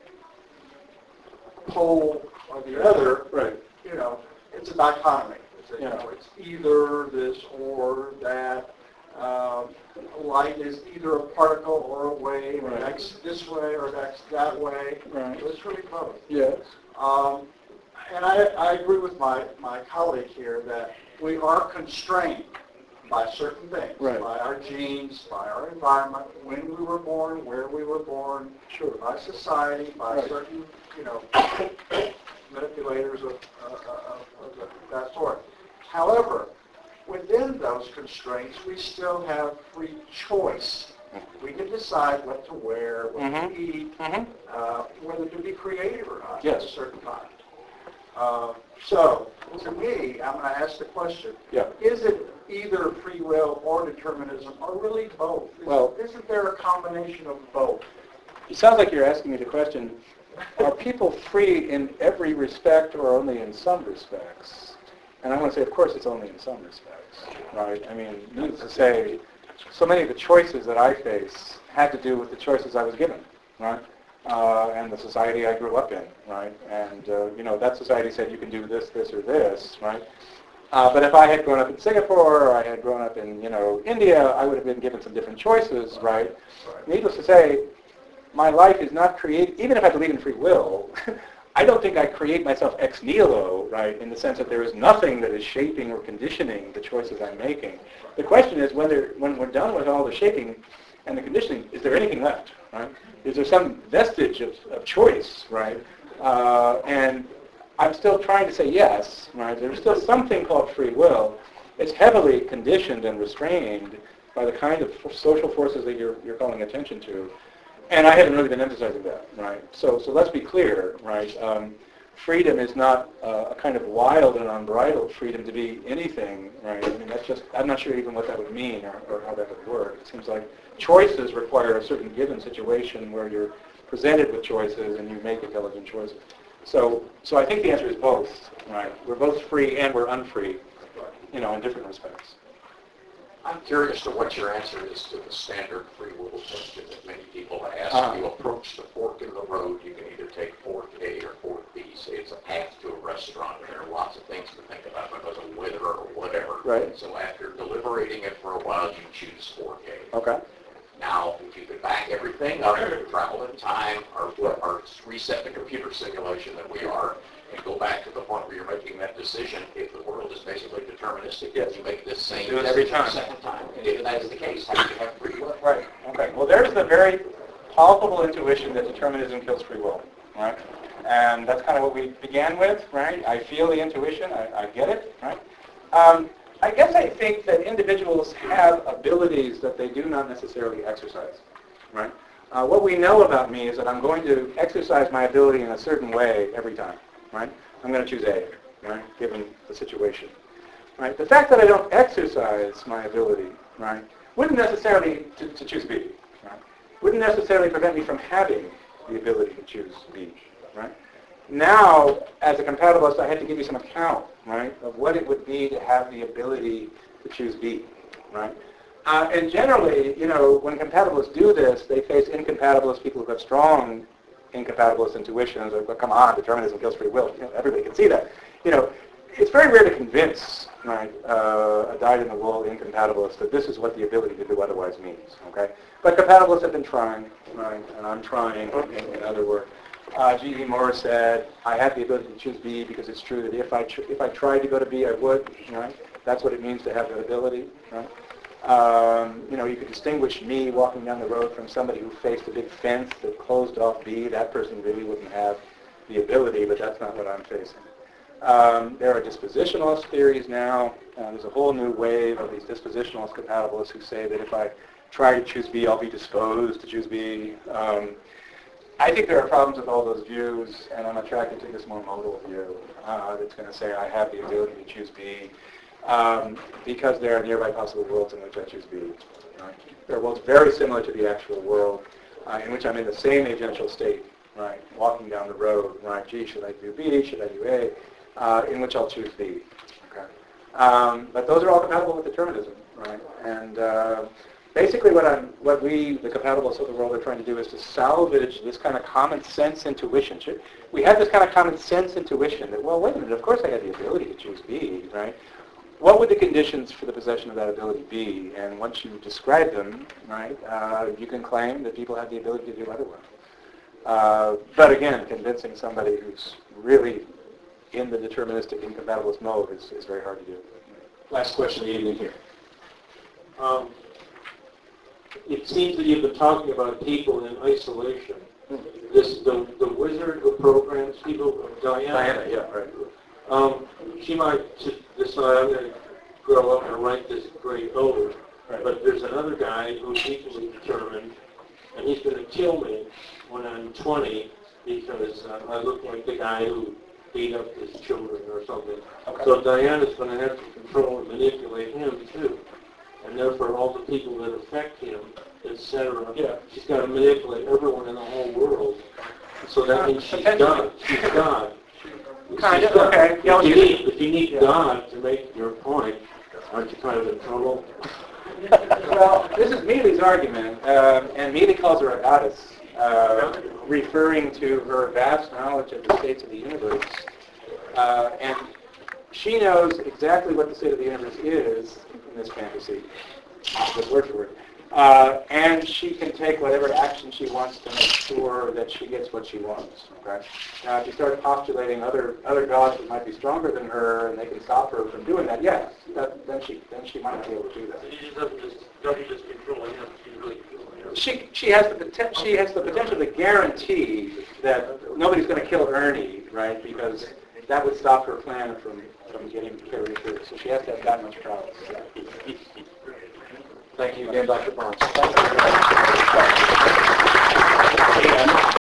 pole or the other, Right. you know, it's a dichotomy. It's, a, you Yeah. know, it's either this or that. Um, light is either a particle or a wave, or Right. that's this way or that's that way. Right. So it's really both. Yes. Um, and I, I agree with my, my colleague here that we are constrained by certain things, Right. by our genes, by our environment, when we were born, where we were born, sure, by society, by Right. certain, you know, manipulators of, uh, of, of that sort. However, within those constraints, we still have free choice. We can decide what to wear, what Mhm. to eat, Mhm. uh, whether to be creative or not Yes. at a certain time. Uh, so, to me, I'm going to ask the question, Yeah. is it either free will or determinism, or really both? Is, Well- isn't there a combination of both? It sounds like you're asking me the question, are people free in every respect or only in some respects? And I want to say, of course, it's only in some respects, right? I mean, needless to say, so many of the choices that I face had to do with the choices I was given, right? Uh, and the society I grew up in, right? And, uh, you know, that society said you can do this, this, or this, right? Uh, but if I had grown up in Singapore or I had grown up in, you know, India, I would have been given some different choices, right? Needless to say, my life is not created, even if I believe in free will, I don't think I create myself ex nihilo, right, in the sense that there is nothing that is shaping or conditioning the choices I'm making. The question is whether, when we're done with all the shaping, and the conditioning, is there anything left, right? Is there some vestige of, of choice, right? Uh, and I'm still trying to say yes, right? There's still something called free will. It's heavily conditioned and restrained by the kind of social forces that you're, you're calling attention to. And I haven't really been emphasizing that, right? So, so let's be clear, right? Um, freedom is not uh, a kind of wild and unbridled freedom to be anything, right? I mean, that's just, I'm not sure even what that would mean or, or how that would work. It seems like choices require a certain given situation where you're presented with choices and you make intelligent choices. So, so I think the answer is both, right? We're both free and we're unfree, you know, in different respects. I'm curious to what your answer is to the standard free will question that many people ask. Uh-huh. You approach the fork in the road, you can either take fork A or fork B. Say it's a path to a restaurant, and there are lots of things to think about because of weather or whatever. Right. So after deliberating it for a while, you choose fork A. Okay. Now, if you could back everything up, travel in time, or, or reset the computer simulation that we are, and go back to the point where you're making that decision, if the world is basically deterministic, yes, you make this same do it every time. second time. And if that is the case, how do you have free will? Right. Okay. Well, there's the very palpable intuition that determinism kills free will, right? And that's kind of what we began with, right? I feel the intuition. I, I get it, right? Um, I guess I think that individuals have abilities that they do not necessarily exercise, right? Uh, what we know about me is that I'm going to exercise my ability in a certain way every time, right? I'm going to choose A, right, given the situation, right? The fact that I don't exercise my ability, right, wouldn't necessarily to, to choose B, right? Wouldn't necessarily prevent me from having the ability to choose B, right? Now, as a compatibilist, I had to give you some account, right, of what it would be to have the ability to choose B, right? Uh, and generally, you know, when compatibilists do this, they face incompatibilist people who have strong incompatibilist intuitions. Or, well, come on, determinism kills free will. You know, everybody can see that. You know, it's very rare to convince, right, uh, a dyed-in-the-wool incompatibilist that this is what the ability to do otherwise means. Okay, but compatibilists have been trying, right, and I'm trying in, in other words. Uh, G E Morris said, I have the ability to choose B because it's true that if I tr- if I tried to go to B, I would. Right? That's what it means to have that ability. Right? Um, you know, you could distinguish me walking down the road from somebody who faced a big fence that closed off B. That person really wouldn't have the ability, but that's not what I'm facing. Um, there are dispositionalist theories now. Uh, there's a whole new wave of these dispositionalist compatibilists who say that if I try to choose B, I'll be disposed to choose B. Um, I think there are problems with all those views, and I'm attracted to this more modal view uh, that's going to say I have the ability to choose B um, because there are nearby possible worlds in which I choose B. Right? There are worlds very similar to the actual world uh, in which I'm in the same agential state, right, walking down the road, right, gee, should I do B, should I do A, uh, in which I'll choose B. Okay? Um, but those are all compatible with determinism, right? And uh, basically what I'm, what we, the compatibilists of the world, are trying to do is to salvage this kind of common sense intuition. We have this kind of common sense intuition that, well, wait a minute, of course I have the ability to choose B, right? What would the conditions for the possession of that ability be? And once you describe them, right, uh, you can claim that people have the ability to do otherwise. Uh, but again, convincing somebody who's really in the deterministic incompatibilist mode is, is very hard to do. Last question of the evening here. Um, it seems that you've been talking about people in isolation. This the the wizard who programs people, Diana. Diana, yeah, right. Um, she might just decide I'm going to grow up and write this great ode, Right. but there's another guy who's equally determined, and he's going to kill me when I'm twenty because uh, I look like the guy who beat up his children or something. Okay. So Diana's going to have to control and manipulate him too. And therefore all the people that affect him, et cetera, Yeah. she's got to manipulate everyone in the whole world. So that Uh, means she's potentially. God. She's God. Kind She's of, God. okay. Yeah, If you well, need, if you need yeah. God to make your point, aren't you kind of in trouble? Well, this is Mealy's argument, um, and Mealy calls her a goddess, uh, referring to her vast knowledge of the states of the universe. Uh, and she knows exactly what the state of the universe is in this fantasy, with word for word. Uh, and she can take whatever action she wants to make sure that she gets what she wants. Okay? Now, if you start postulating other other gods that might be stronger than her and they can stop her from doing that, yes, that, then she then she might not be able to do that. She just doesn't just, doesn't just control him, she's really controlling she she has the poten- she has the potential to guarantee that nobody's going to kill Ernie, right? Because that would stop her plan from from getting carried through. So she has to have that much power. Thank you again, Doctor Barnes.